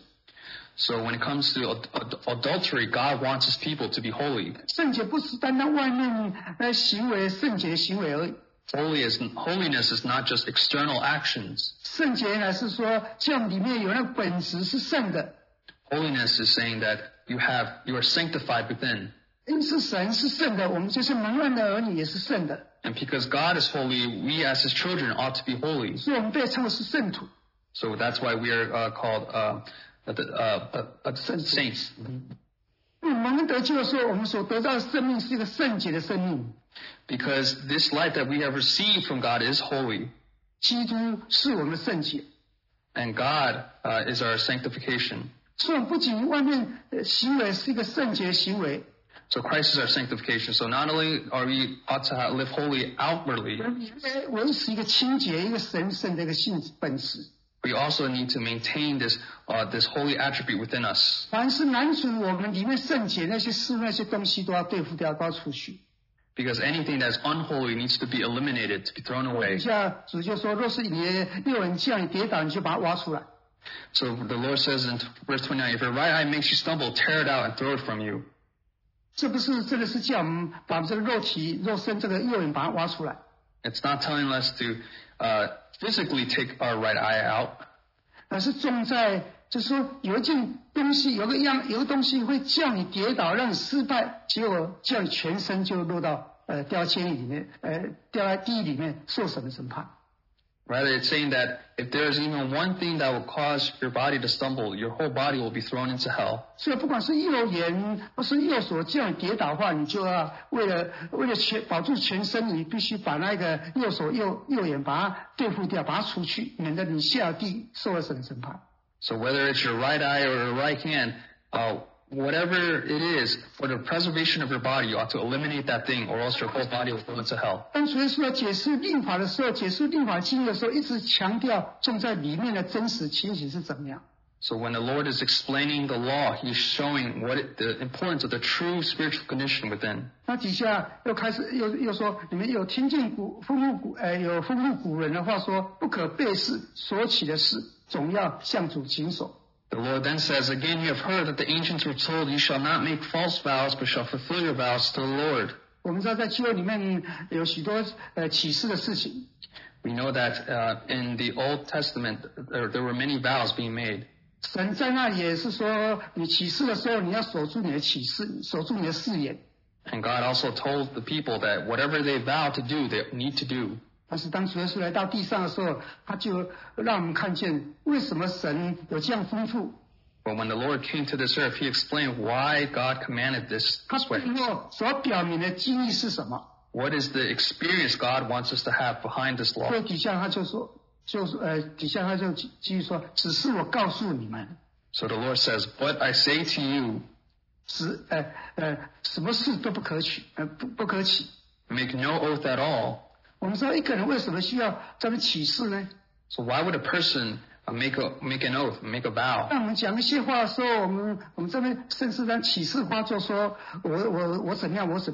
So when it comes to ad- ad- adultery, God wants his people to be holy. 圣洁不是单单外面呃行为圣洁的行为而已， Holy is, holiness is not just external actions. 圣洁乃是说这样里面有那个本质是圣的。 Holiness is saying that you have, you are sanctified within. 因此神是圣的，我们就是蒙恩的儿女也是圣的， And because God is holy, we as his children ought to be holy. 所以我们被称为是圣徒。 So that's why we are uh, called uh, uh, uh, uh, saints. 嗯，蒙恩得救的时候，我们所得到的生命是一个圣洁的生命。 Because this life that we have received from God is holy. 基督是我们的圣洁， And God uh, is our sanctification. 所以我们不仅外面呃行为是一个圣洁的行为， So Christ is our sanctification. So not only are we ought to have, live holy outwardly, 呃维持一个清洁、一个神圣的一个性质本质。 we also need to maintain this uh, this holy attribute within us. 凡是难主我们里面圣洁那些事、那些东西都要对付掉，都要除去。 Because anything that's unholy needs to be eliminated, to be thrown 底 away. 下主就说：若是你的右人叫你跌倒，你就把它挖出来。 So the Lord says in verse twenty-nine, if your right eye makes you stumble, tear it out and throw it from you. 这不是真的是叫我们把这个肉体、肉身这个右人把它挖出来， It's not telling us to uh, physically take our right eye out, 而是重在就是说有一件东西，有个样，有个东西会叫你跌倒，让你失败，结果叫你全身就落到呃掉监狱里面，呃掉在地狱里面受什么审判。 Rather, it's saying that if there is even one thing that will cause your body to stumble, your whole body will be thrown into hell. 所以不管是右眼或是右手叫你跌倒的话，你就要为了为了全保住全身，你必须把那个右手右右眼把它对付掉，把它除去，免得你下地受了神审判。 So whether it's your right eye or your right hand, uh, whatever it is, for the preservation of your body, you ought to eliminate that thing, or else your whole body will go into hell. 当主耶稣在解释律法的时候，解释律法经的时候，一直强调种在里面的真实情形是怎么样。 So when the Lord is explaining the law, He's showing what it, the importance of the true spiritual condition within. 那底下又开始又又说，你们有听见古丰富古呃有丰富古人的话说，不可背誓所起的事，总要向主谨守。 The Lord then says, again, you have heard that the ancients were told, you shall not make false vows, but shall fulfill your vows to the Lord. 我们知道在旧约里面有许多呃启示的事情， We know that uh, in the Old Testament, there, there were many vows being made. 神在那里也是说，你启示的时候，你要守住你的启示，守住你的誓言。 And God also told the people that whatever they vow to do, they need to do. 但是当主耶稣来到地上的时候，他就让我们看见为什么神有这样丰富。 But when the Lord came to this earth, He explained why God commanded this 他 this 背 way. 后所表明的经义是什么？ What is the experience God wants us to have behind this law? 所以底下他就说，就是呃，底下他就继继续说，只是我告诉你们， So the Lord says, But I say to you, 只呃呃，什么事都不可取，呃不不可起。 make no oath at all. 我们知道一个人为什么需要这么起誓呢？ So why would a person uh, make a make an oath, make a vow? 当我们讲一些话的时候，我们我们这边甚至当启示花就说我我我怎么样，我怎么样。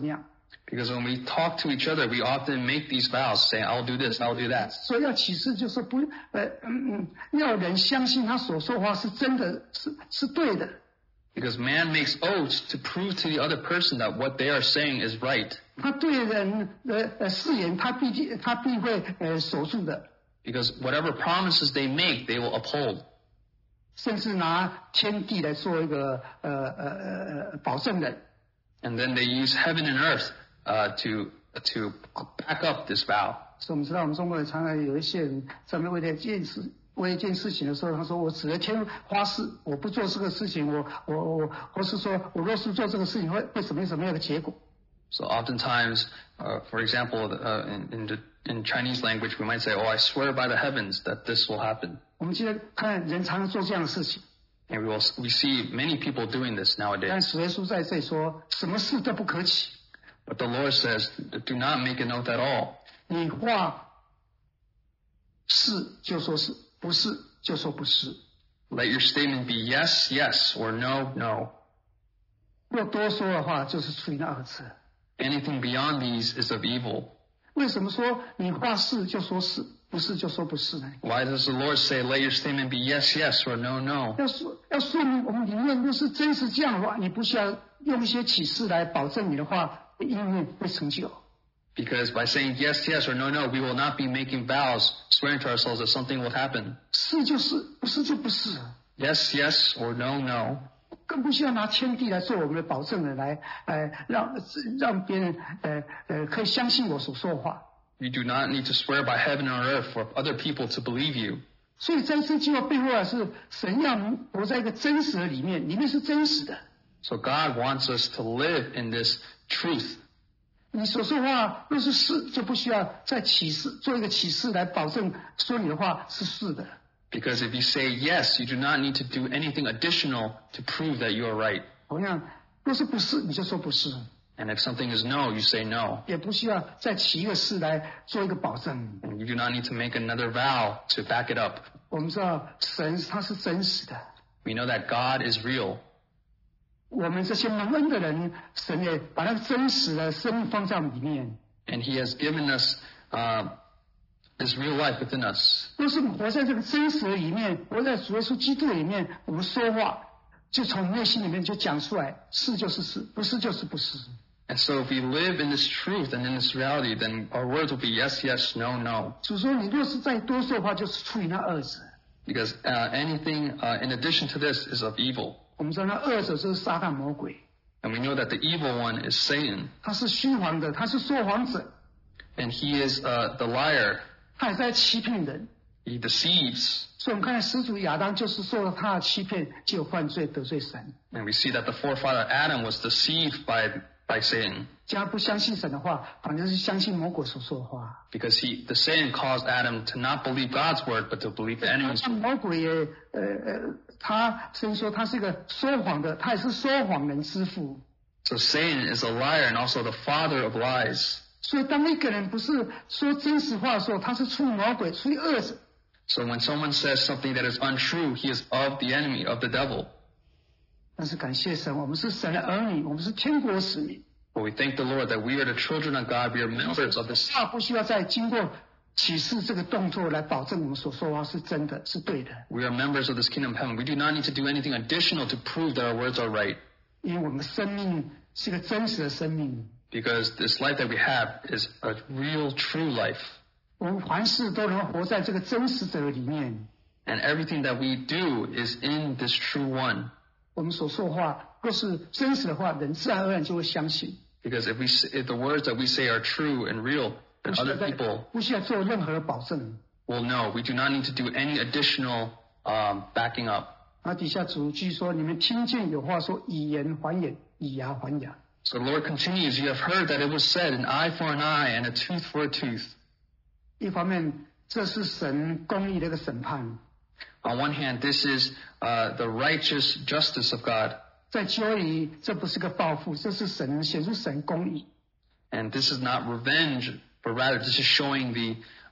Because when we talk to each other, we often make these vows, saying, I'll do this, I'll do that. 所以要起誓，就是不呃嗯嗯，要人相信他所说话是真的，是是对的。 Because man makes oaths to prove to the other person that what they are saying is right. 他对人的呃誓言，他必定他必会呃守住的。 Because whatever promises they make, they will uphold. 甚至拿天地来做一个呃呃呃保证人。 And then they use heaven and earth uh, to to back up this vow. 所以我们知道，我们中国人常常有一些人在为了一件事为一件事情的时候，他说我指着天发誓，我不做这个事情，我我我，或是说我若是做这个事情会会什么什么样的结果。 So oftentimes, uh, for example, uh, in, in, the, in Chinese language, we might say, "Oh, I swear by the heavens that this will happen." 我们今天看人常常做这样的事情。 And we will we see many people doing this 但 nowadays. 主耶稣在这里说，什么事都不可起。 But the Lord says, "Do not make an oath at all." 你话是就说是，不是就说不是。 Let your statement be yes, yes, or no, no. 若多说的话，就是出于那二字。 Anything beyond these is of evil. 为什么说你话是就说是，不是就说不是呢？ Why does the Lord say, "Let your statement be yes, yes," or no, no? 要说要说明我们里面若是真是这样的话，你不需要用一些启示来保证你的话因为会成就。 Because by saying yes, yes, or no, no, we will not be making vows, swearing to ourselves that something will happen. 是就是，不是就不是。 Yes, yes, or no, no. 更不需要拿天地来做我们的保证人来，呃，让让别人呃呃可以相信我所说的话。 You do not need to swear by heaven or earth for other people to believe you. 所以在这句话背后啊，是神要活在一个真实的里面，里面是真实的。 So God wants us to live in this truth. 你所说的话若是是，就不需要再启示做一个启示来保证说你的话是是的。 Because if you say yes, you do not need to do anything additional to prove that you are right. 同样，若是不是，你就说不是。 And if something is no, you say no. 也不需要再起一个誓来做一个保证。 And you do not need to make another vow to back it up. 我们知道神他是真实的， We know that God is real. 我们这些蒙恩的人，神也把那个真实的生命放在我们里面。 And He has given us uh, this real life within us. 若是活在这个真实的里面，活在主耶稣基督里面，我们说话就从内心里面就讲出来，是就是是，不是就是不是。 And so if we live in this truth and in this reality, then our words will be yes, yes, no, no. 主说你若是再多说的话，就是出于那二者。 Because uh, anything uh, in addition to this is of evil. 我们知道那二者就是撒旦魔鬼， And we know that the evil one is Satan. 他是虚谎的，他是说谎者， And he is uh, the liar. 他也在欺骗人。 He deceives. 所以我们看见始祖亚当就是受到他的欺骗，就犯罪得罪神。 And we see that the forefather Adam was deceived by, by Satan. 假如不相信神的话，反正是相信魔鬼所说的话。 Because he, the Satan caused Adam to not believe God's word, but to believe the enemy's 像 word. 魔鬼也呃呃，他虽然说他是一个说谎的，他也是说谎人之父。 So Satan is a liar and also the father of lies. 所以当一个人不是说真实话的时候，他是出于魔鬼，出于恶者。 So when someone says something that is untrue, he is of the enemy, of the devil. 但是感谢神，我们是神的儿女，我们是天国使民。 But we thank the Lord that we are the children of God. We are members of this. 话不需要再经过启示这个动作来保证我们所说的话是真的，是对的。 We are members of this kingdom of heaven. We do not need to do anything additional to prove that our words are right. 因为我们的生命是一个真实的生命， Because this life that we have is a real, true life. 我们凡事都能活在这个真实者里面。 And everything that we do is in this true one. 我们所说的话若是真实的话，人自然而然就会相信。 Because if we, if the words that we say are true and real, 不 then 需要 other 再 people 不需要做任何的保证。 will know. We do not need to do any additional um, backing up. 那底下主句说：“你们听见有话说，以眼还眼，以牙还牙。” So the Lord continues, you have heard that it was said, an eye for an eye and a tooth for a tooth. 一方面，这是神公义的一个审判。 On one hand, this is uh, the righteous justice of God. 在旧里，这不是个报复，这是神显出神公义。 And this is not revenge, but rather this is showing the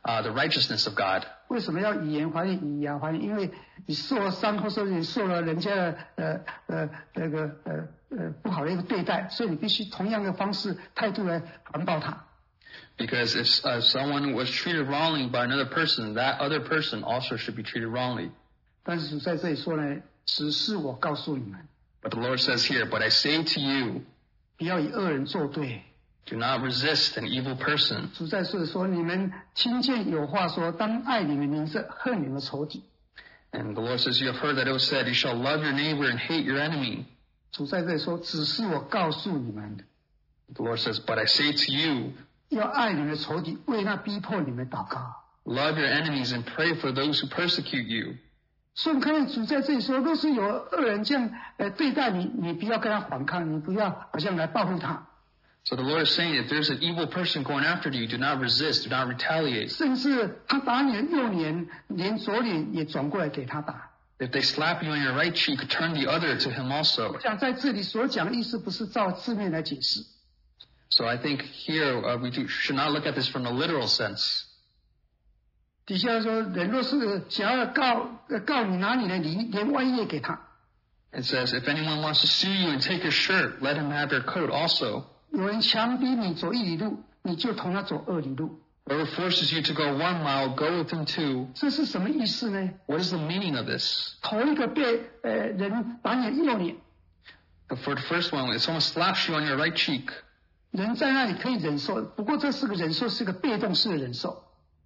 uh, the righteousness of God. 为什么要以言还言，以牙还言？因为你受了伤，或者你受了人家的呃呃那个呃呃不好的一个对待，所以你必须同样的方式态度来还报他。 Because if uh, someone was treated wrongly by another person, that other person also should be treated wrongly. 但是主在这里说呢，只是我告诉你们。 But the Lord says here, but I say to you, 不要与恶人作对。 do not resist an evil person. 主在这里说，你们听见有话说，当爱你们邻舍，恨你们仇敌。 And the Lord says, you have heard that it was said, you shall love your neighbor and hate your enemy. 主在这里说，只是我告诉你们。 The Lord says, but I say to you, 要爱你们的仇敌，为那逼迫你们祷告。 love your enemies and pray for those who persecute you. 所以我们看到主在这里说，若是有恶人这样呃对待你，你不要跟他反抗，你不要好像来报复他。 So the Lord is saying, if there's an evil person going after you, do not resist, do not retaliate. 甚至他打你的右脸，连左脸也转过来给他打。 If they slap you on your right cheek, turn the other to him also. 我想在这里所讲的意思，不是照字面来解释。 So I think here uh, we do, should not look at this from a literal sense. 底下说，人若是想要告告你，拿你的礼，连外衣也给他。 It says, if anyone wants to sue you and take your shirt, let him have your coat also. 有人强逼你走一里路，你就同他走二里路。 Whoever forces you to go one mile, go with him two. 这是什么意思呢？ What is the meaning of this? 头一个被呃人打你的右脸， But for the first one, if someone slaps you on your right cheek, 人在那里可以忍受，不过这是个忍受，是个被动式的忍受。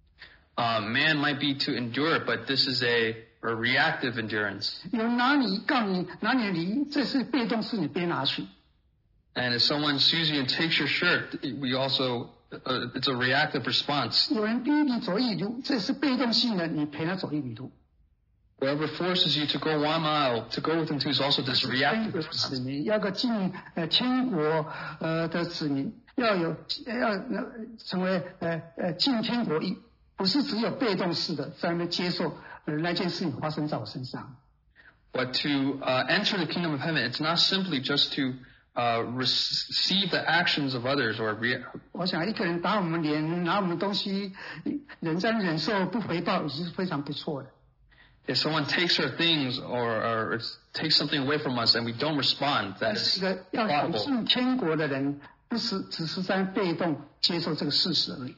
uh, man might be to endure it, but this is a, a reactive endurance. 有人拿你告你拿你的礼，这是被动式，你别拿去。 And if someone sues you and takes your shirt, we also, uh, it's a reactive response. 有人逼你走一里路，这是被动性的，你陪他走一里路。 Whoever forces you to go one mile, to go with him two is also this 天 reactive 国的 response. 子民要个进呃天国呃的子民，要有要呃成为呃呃进天国一，不是只有被动式的在那边接受呃那件事情发生在我身上。 But to uh, enter the kingdom of heaven, it's not simply just to uh, receive the actions of others or re- 我想一个人打我们脸，拿我们东西，忍在忍受不回报，已经是非常不错的。 if someone takes our things or, or takes something away from us and we don't respond, that 但是 is 一个要想 horrible. 进天国的人，不是只是在被动接受这个事实而已。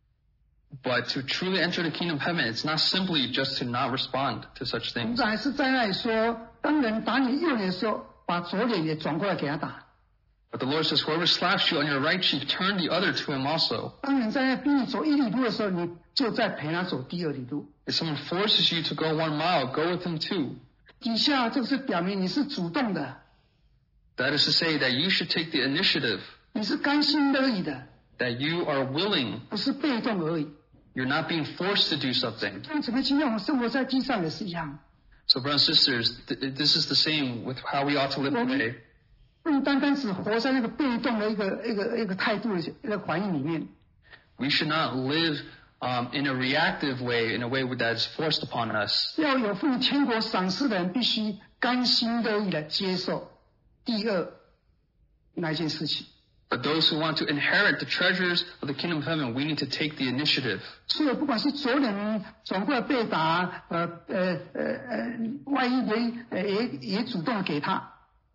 But to truly enter the kingdom of heaven, it's not simply just to not respond to such 我们 things. 还是在那里说，当人打你右脸的时候，把左脸也转过来给他打。 But the Lord says, whoever slaps you on your right cheek, turn the other to him also. 当人在那逼你走一里路的时候，你就在陪他走第二里路。 If someone forces you to go one mile, go with him too. 底下这是表明你是主动的， That is to say that you should take the initiative, 你是甘心乐意的， that you are willing. 不是被动而已。 You're not being forced to do something. 那怎么今天我们生活在地上也是一样， So brothers and sisters, th- this is the same with how we ought to live today. 不能单单只活在那个被动的一个一个一个态度的一个环境里面。 We should not live um, in a reactive way, in a way that is forced upon us. 要有奉天国赏赐的人，必须甘心乐意的接受第二那一件事情。 But those who want to inherit the treasures of the kingdom of heaven, we need to take the initiative. 所以不管是左脸转过来被打，呃呃呃呃，万一也呃也也主动地给他。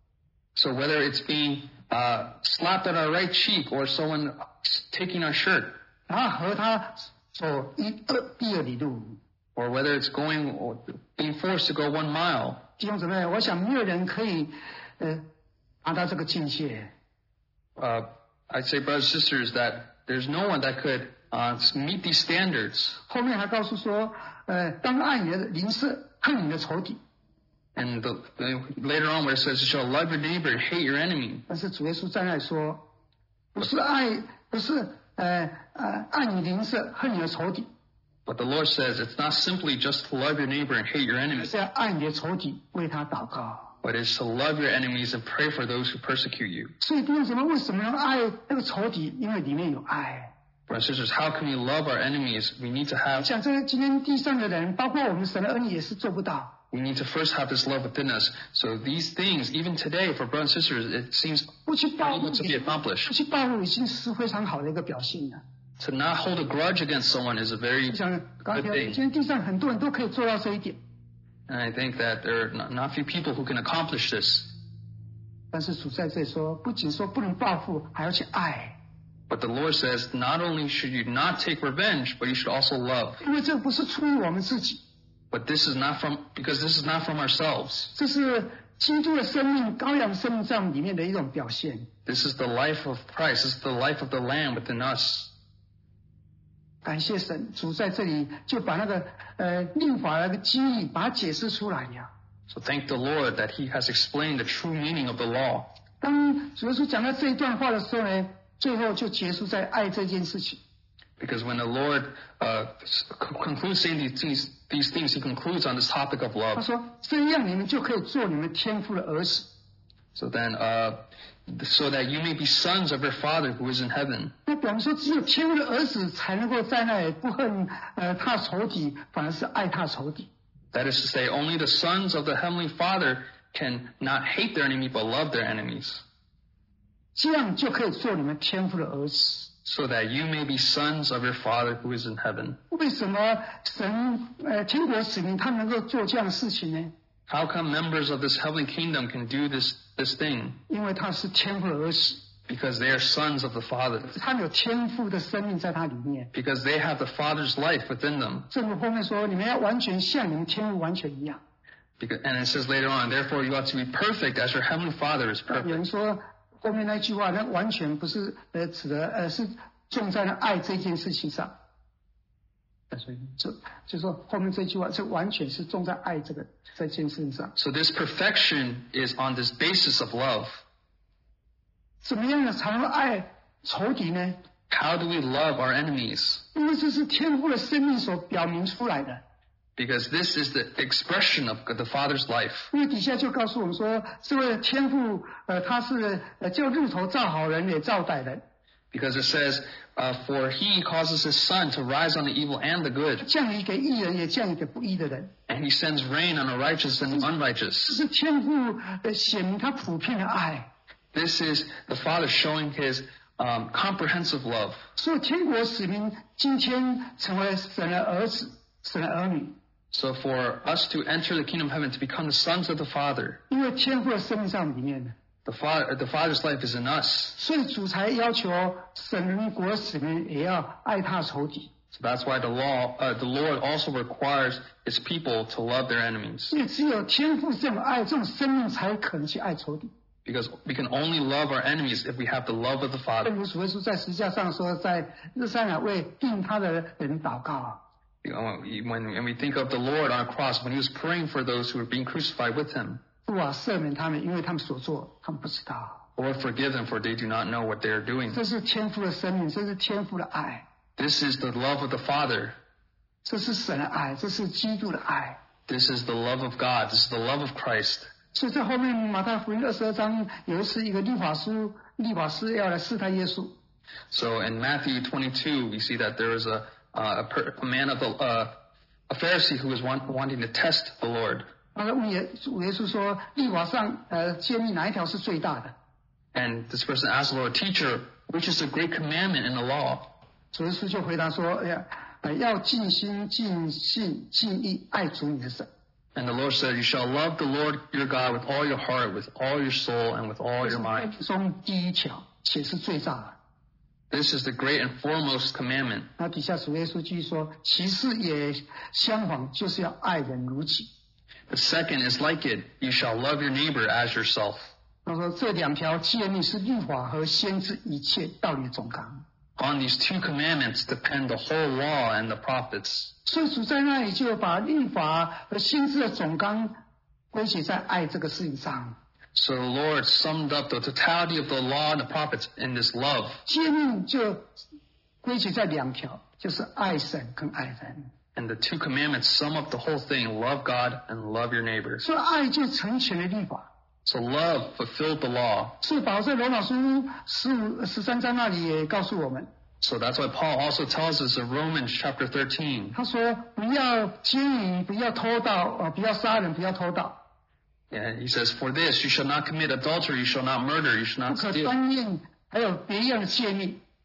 So whether it's being uh, slapped on our right cheek or someone taking our shirt, 然后和他走一二第二里路。 or whether it's going or being forced to go one mile, 弟兄姊妹，我想没有人可以呃达到这个境界。 uh, I'd say, brothers and sisters, that there's no one that could uh, meet these standards. 后面还告诉说，呃，当爱你的邻舍，恨你的仇敌。 And the, the, later on where it says, you shall love your neighbor and hate your enemy. 但是主耶稣在那里说，不是爱，不是呃呃爱你邻舍，恨你的仇敌， But the Lord says it's not simply just to love your neighbor and hate your 而 enemy, 是要爱你的仇敌，为他祷告。 but it's to love your enemies and pray for those who persecute you. 所以弟兄姊妹，为什么要爱那个仇敌？因为里面有爱。 Brothers and sisters, how can we love our enemies? We need to have 像这今天地上的人，包括我们神的恩也是做不到。 we need to first have this love within us. So these things, even today, for brothers and sisters, it seems 不去报复， unable to be accomplished. 不去报复已经是非常好的一个表现了。 To not hold a grudge against someone is a very 我想刚 good 才 thing. 今天地上很多人都可以做到这一点， And I think that there are not, not few people who can accomplish this. 但是主在这里说，不仅说不能报复，还要去爱， But the Lord says, not only should you not take revenge, but you should also love. 因为这不是出于我们自己， But this is not from, because this is not from ourselves. 这是基督的生命、羔羊生命在我们里面的一种表现。 This is the life of Christ. This is the life of the Lamb within us. 感谢神，主在这里就把那个呃律法那个基义把它解释出来了。 So thank the Lord that He has explained the true meaning of the law. 当主耶稣讲到这一段话的时候呢，最后就结束在爱这件事情。 Because when the Lord uh, concludes saying these things, these things, He concludes on this topic of 他 love. 说：“这样你们就可以做你们天父的儿子。” So then, uh, so that you may be sons of your Father who is in heaven. 那表明说，只有天父的儿子才能够在那里不恨呃他仇敌，反而是爱他仇敌。 That is to say, only the sons of the Heavenly Father can not hate their enemy but love their enemies. 这样就可以做你们天父的儿子。 So that you may be sons of your Father who is in heaven. 为什么神呃天国使民他们能够做这样的事情呢？ How come members of this heavenly kingdom can do this, this thing? 因为他是天父的儿子， Because they are sons of the Father. 他们有天父的生命在他里面。 Because they have the Father's life within them. 正如后面说，你们要完全像你们天父完全一样。 Because, and it says later on, therefore you ought to be perfect as your heavenly Father is 有 perfect. 人说后面那句话，那完全不是呃指的呃是重在了爱这件事情上。所以就就说后面这句话，这完全是重在爱这个这件事情上。 So this perfection is on this basis of love. 怎么样的才能够爱仇敌呢？ How do we love our enemies? 因为这是天父的生命所表明出来的。 Because this is the expression of the Father's life. 因为底下就告诉我们说，这位天父呃他是呃叫日头照好人也照歹人， Because it says, uh, for He causes His sun to rise on the evil and the good. 降雨给义人也降雨给不义的人。 And He sends rain on the righteous and the 这 unrighteous. 是天父呃显明他普遍的爱。 This is the Father showing His um, comprehensive love. 所以天国使民今天成为神的儿子、神的儿女， So for us to enter the kingdom of heaven, to become the sons of the Father, 因为天父的生命在我们里面的， the Father, the Father's life is in us. 所以主才要求神国使民也要爱他仇敌。 So that's why the law, uh, the Lord also requires His people to love their enemies. 因为只有天父这种爱，这种生命才有可能去爱仇敌。 Because we can only love our enemies if we have the love of the 正 Father. 如主耶稣在十字架上说，在日山海为定他的人祷告啊。 You know, when, when we think of the Lord on a cross, when He was praying for those who were being crucified with Him, 父啊，赦免他们，因为他们所做，他们不知道。 Lord, forgive them, for they do not know what they are doing. 这是天父的生命，这是天父的爱， This is the love of the Father. 这是神的爱，这是基督的爱。 This is the love of God. This is the love of Christ. 所以在后面马太福音二十二章有一次，一个律法师律法师要来试探耶稣， So in Matthew twenty-two, we see that there was a, uh, a, per, a man of the, uh, a Pharisee who was want, wanting to test the Lord. 他问耶主耶稣说，律法上呃诫命哪一条是最大的？ And this person asked the Lord, Teacher, which is the great commandment in the law? 主耶稣就回答说，哎呀，呃要尽心、尽性、尽意爱主你的神。 And the Lord said, You shall love the Lord your God with all your heart, with all your soul, and with all your mind. 中第一条，且是最大的。 This is the great and foremost commandment. 那底下主耶稣继续说，其次也相仿，就是要爱人如己。 The second is like it, you shall love your neighbor as yourself. 他说这两条诫命是律法和先知一切道理的总纲。 On these two commandments depend the whole law and the prophets. 所以主在那里就把律法和先知的总纲归结在爱这个事情上。 So the Lord summed up the totality of the law and the prophets in this love. 诫命就归结在两条，就是爱神跟爱人。 And the two commandments sum up the whole thing, love God and love your neighbor. 所以爱就成全了律法。 So love fulfilled the law. 所以保罗在罗马书十五十三章那里也告诉我们， So that's why Paul also tells us in Romans chapter thirteen. 他说不要奸淫，不要偷盗，呃，不要杀人，不要偷盗， And he says, For this you shall not commit adultery, you shall not murder, you shall 不 not 可 steal. 专念，还有别样的诫命。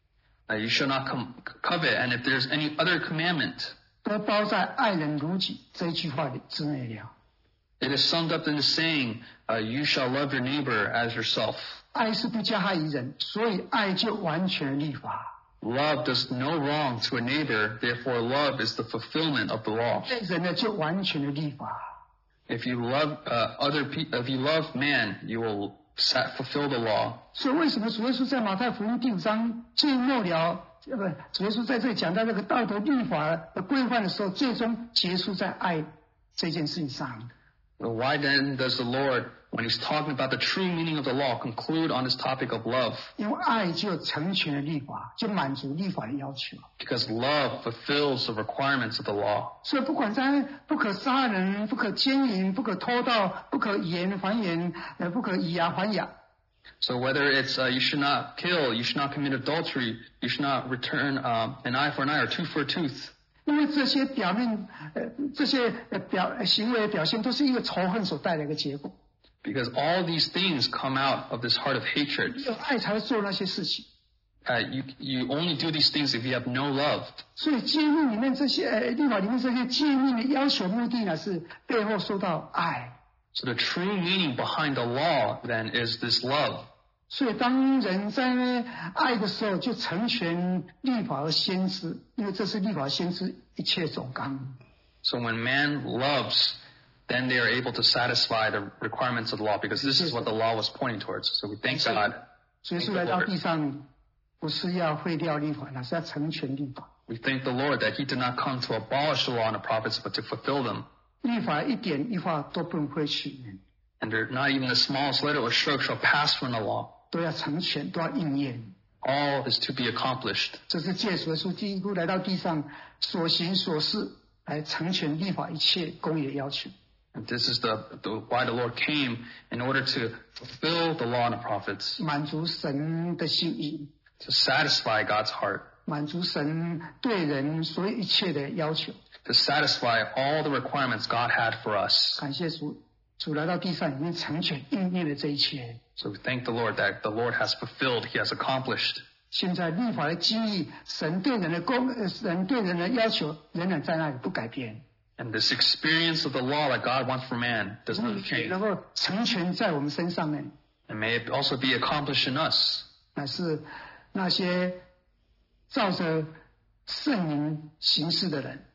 Uh, you shall not com- covet, and if there's any other commandment, 都包在爱人如己这一句话里之内了。 it is summed up in the saying, uh, you shall love your neighbor as yourself. 爱是不加害于人，所以爱就完全立法。 Love does no wrong to a neighbor, therefore love is the fulfillment of the law. 对人呢就完全的立法。 If you love uh, other people, if you love man, you will sa- fulfill the law. 所以为什么主耶稣在马太福音第五章最末了，呃，不，主耶稣在这里讲到这个道德律法的规范的时候，最终结束在爱这件事情上。 Why then does the Lord, when he's talking about the true meaning of the law, conclude on this topic of love? 因为爱就成全了律法，就满足律法的要求。 Because love fulfills the requirements of the law. 所以不管在不可杀人、不可奸淫、不可偷盗、不可以言还言、呃，不可以牙还牙。 So whether it's uh, you should not kill, you should not commit adultery, you should not return um, an eye for an eye or tooth for a tooth. 因为这些表面，呃，这些呃表呃行为的表现，都是一个仇恨所带来的结果。 Because all these things come out of this heart of hatred. 有爱才会做那些事情。 Uh, you, you only do these things if you have no love. 所以诫命里面这些呃律法里面这些诫命的要求目的呢，是背后说到爱。 So the true meaning behind the law then is this love. 所以当人在爱的时候，就成全律法和先知，因为这是律法和先知一切总纲。 So when man loves, then they are able to satisfy the requirements of the law, because this is what the law was pointing towards. So we thank God. 所以说来到地上，不是要废掉律法，乃是要成全律法。 We thank the Lord that he did not come to abolish the law and the prophets, but to fulfill them. 律法一点一画都不能会去， And there, not even the smallest letter or stroke shall pass from the law. 都要成全，都要应验。 All is to be accomplished. 这是借主耶稣基督来到地上所行所事，来成全律法一切公义的要求。 And this is the, the why the Lord came, in order to fulfill the law and the prophets, 满足神的心意， to satisfy God's heart, 满足神对人所有一切的要求。 to satisfy all the requirements God had for us. 感谢主，主来到地上已经成全应验了这一切。 So we thank the Lord that the Lord has fulfilled, he has accomplished. 现在律法的经义，神对人的公，呃神对人的要求仍然在那里不改变， And this experience of the law that God wants for man does not 也 change. 能够成全在我们身上呢。 And may it also be accomplished in us. 乃是那些照着圣灵行事的人，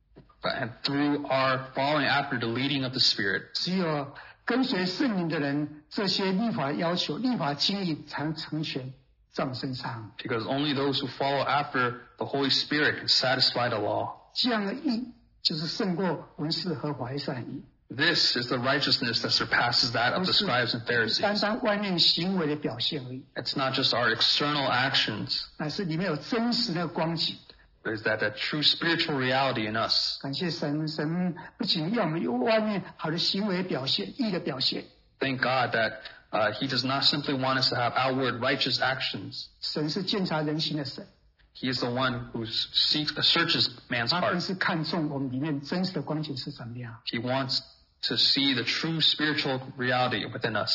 And through our following after the leading of the Spirit. 只有跟随圣灵的人，这些律法要求、律法经义才能成全在我们身上。 Because only those who follow after the Holy Spirit can satisfy the law. 这样的义就是胜过文士和法利赛人义， This is the righteousness that surpasses that of the scribes and 单 Pharisees. 单外面行为的表现而已， It's not just our external actions, 乃是里面有真实的光景。 but is that that true spiritual reality in us. 感谢神，神不仅要我们有外面好的行为表现、义的表现， Thank God that uh, he does not simply want us to have outward righteous actions. 神是鉴察人心的神， He is the one who seeks, searches man's 他 heart. 更是看重我们里面真实的光景是怎么样。 He wants to see the true spiritual reality within us.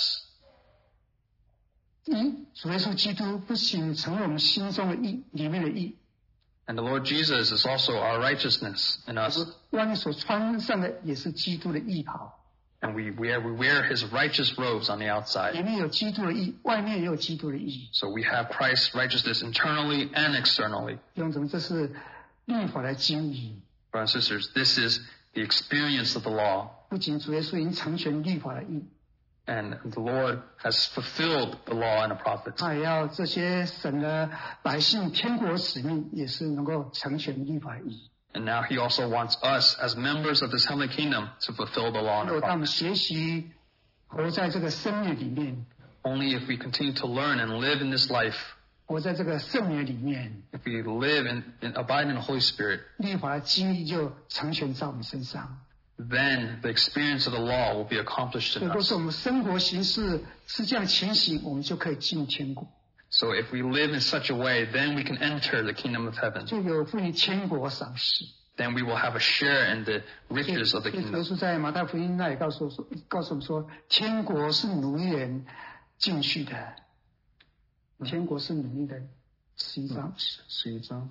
义，主耶稣基督不仅成为我们心中的义，里面的义， And the Lord Jesus is also our righteousness in us. 外面所穿上的也是基督的义袍， And we wear, we wear his righteous robes on the 里 outside. 面有基督的义，外面也有基督的义。 So we have Christ's righteousness internally and externally. 弟兄姊妹，这是律法的经义， Brothers and sisters, this is the experience of the law. 不仅主耶稣已经成全律法的义， And the Lord has fulfilled the law and the prophets. 他也要这些神的百姓天国使命也是能够成全律法的义。 And now he also wants us as members of this heavenly kingdom to fulfill the law and 如 the 果当我们 prophets. 学习活在这个生命里面， Only if we continue to learn and live in this life, 活在这个圣灵里面， if we live and, and abide in the Holy Spirit, 律法的经义就成全在我们身上。 then the experience of the law will be accomplished 所 in 以，若 us. 是我们生活形式是这样情形，我们就可以进天国， So if we live in such a way, then we can enter the kingdom of heaven. 就有赋予天国赏识。 Then we will have a share in the 所以 riches of the 所以耶 kingdom. 稣在马太福音那里告诉我说，告诉我们说，天国是奴役人进去的，天国是奴役人十一章， 十一章，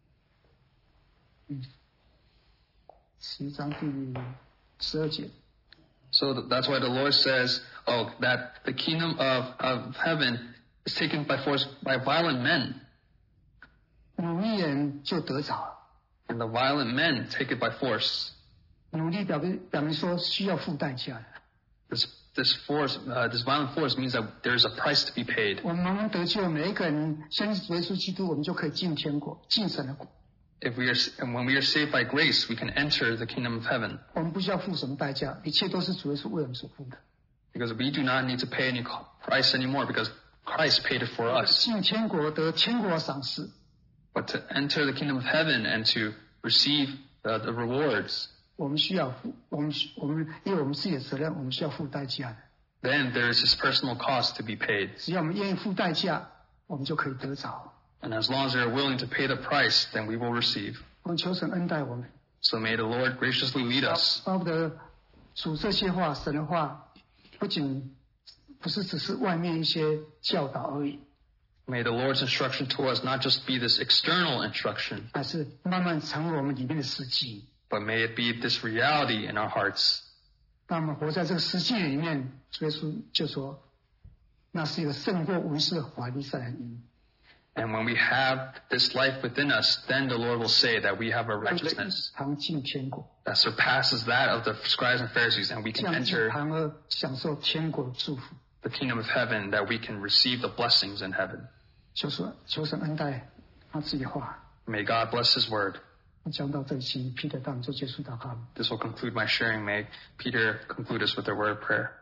嗯，十一章第十二节。 So that's why the Lord says, oh, that the kingdom of, of heaven is taken by force by violent men. 努力人就得着了。 And the violent men take it by force. 努力表明表明说需要付代价的。 This this force, uh, this violent force means that there's a price to be paid. 我们得救，每一个人相信耶稣基督，我们就可以进天国，进神的国。 If we are, and when we are saved by grace, we can enter the kingdom of heaven. 我们不需要付什么代价，一切都是主耶稣为我们所付的。 Because we do not need to pay any price anymore, because Christ paid it for us. 进天国得天国赏赐。 But to enter the kingdom of heaven and to receive the, the rewards, 我们需要付，我们我们因为我们自己的责任，我们需要付代价的。 then there is this personal cost to be paid. 只要我们愿意付代价，我们就可以得着。 And as long as we are willing to pay the price, then we will receive. 我们求神恩待我们。 So may the Lord graciously lead us. 巴不得主这些话，神的话，不仅不是只是外面一些教导而已。 May the Lord's instruction to us not just be this external instruction, 而是慢慢成为我们里面的实际。 but may it be this reality in our hearts. 当我们活在这个实际里面，主耶稣就说，那是一个胜过文士法利赛人的。 And when we have this life within us, then the Lord will say that we have a righteousness 常进天国， that surpasses that of the scribes and Pharisees, and we 这 can 样子 enter 堂而享受天国的祝福。 the kingdom of heaven, that we can receive the blessings in heaven. 求说求神恩待他自己的话。 May God bless His word. 讲到这一期，Peter 当做结束祷告。 This will conclude my sharing. May Peter conclude us with a word of prayer.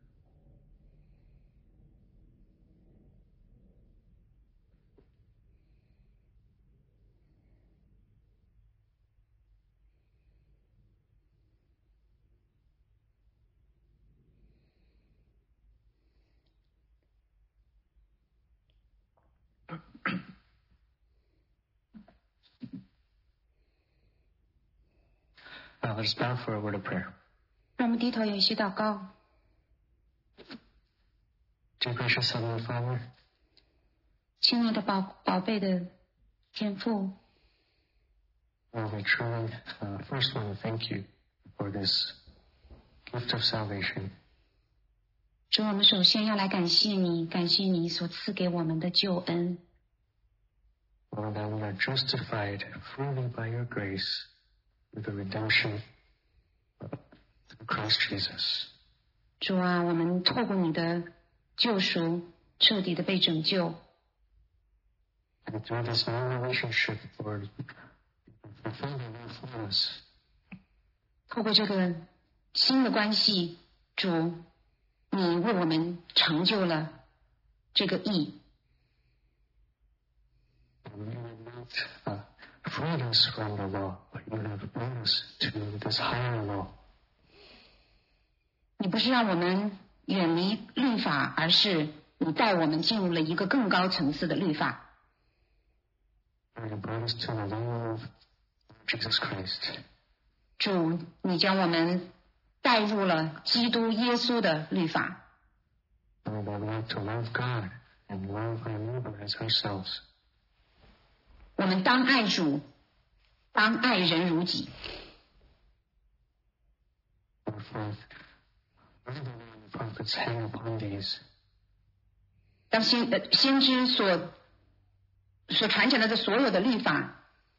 Uh, let us bow for a word of prayer. 让我们低头有一些祷告。 Dear gracious Heavenly Father, 亲爱的宝宝贝的天父， uh, we truly uh, first want to thank you for this gift of salvation. 主，我们首先要来感谢你，感谢你所赐给我们的救恩。 Lord, that we are justified freely by your grace with the redemption through Christ Jesus. 主啊，我们透过你的救赎，彻底的被拯救。 And through this new relationship, Lord, you fulfill the will for us. 透过这个新的关系，主，你为我们成就了这个义。 And you have not uh, freed us from the law, but you have brought us to this higher law. 你不是让我们远离律法，而是你带我们进入了一个更高层次的律法。 And you brought us to the law of Jesus Christ. 主，你将我们带入了基督耶稣的律法。 And that we have to love God and love our neighbor as ourselves. 我们当爱主，当爱人如己。 Therefore, whatever the prophets hang upon these, 当先呃先知所所传讲的这所有的律法，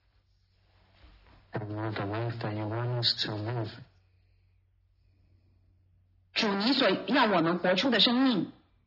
and Lord, the life that you want us to live, 主你所要我们活出的生命，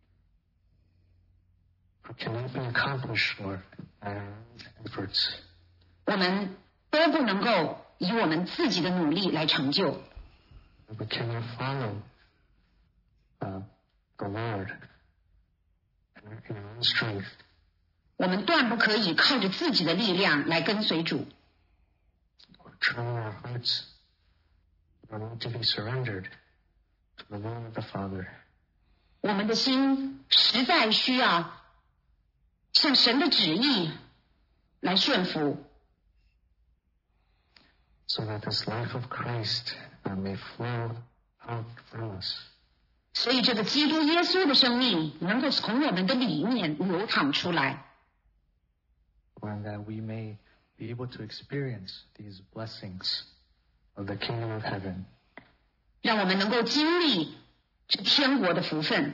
cannot be accomplished, Lord, by our own efforts. 我们都不能够以我们自己的努力来成就。 We cannot follow uh, the Lord in our, in our own strength. 我们断不可以靠着自己的力量来跟随主。 Or turn our hearts or need to be surrendered to the will of the Father. 我们的心实在需要向神的旨意来顺服， So that this life of Christ uh, may flow out from us. 所以这个基督耶稣的生命能够从我们的里面流淌出来。 and that we may be able to experience these blessings of the kingdom of heaven. 让我们能够经历这天国的福分。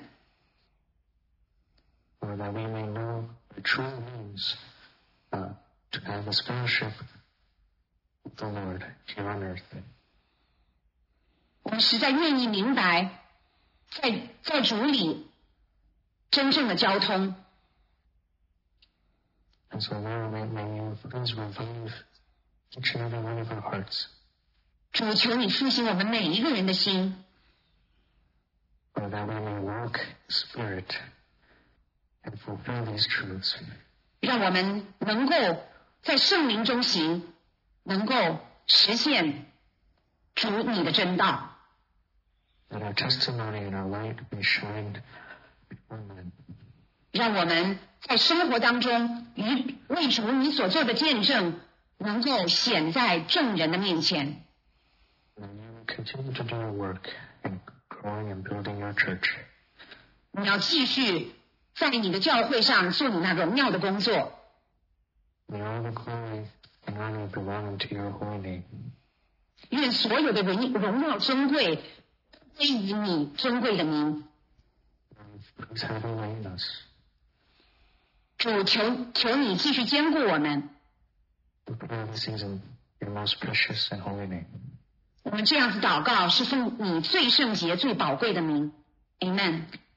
Or that we may know the true means uh, to have a fellowship with the Lord here on earth. 我们实在愿意明白，在在主里真正的交通。 And so Lord, may, may you please revive each and every one of our hearts. 主，求你复兴我们每一个人的心。 Or that we may walk in spirit and fulfill these truths. 让我们能够在圣灵中行，能够实现主你的真道。 That our testimony and our light be shined before men. 让我们在生活当中与为主你所做的见证，能够显在众人的面前。 And you continue to do your work in growing and building your church. 你要继续在你的教会上做你那荣耀的工作。 May all the glory and honor belong to your holy name. 愿所有的荣荣耀尊贵归于你尊贵的名。 Please have your way in us. 主，求求你继续坚固我们。 We pray this in your most precious and holy name. 我们这样子祷告，是奉你最圣洁、最宝贵的名。Amen。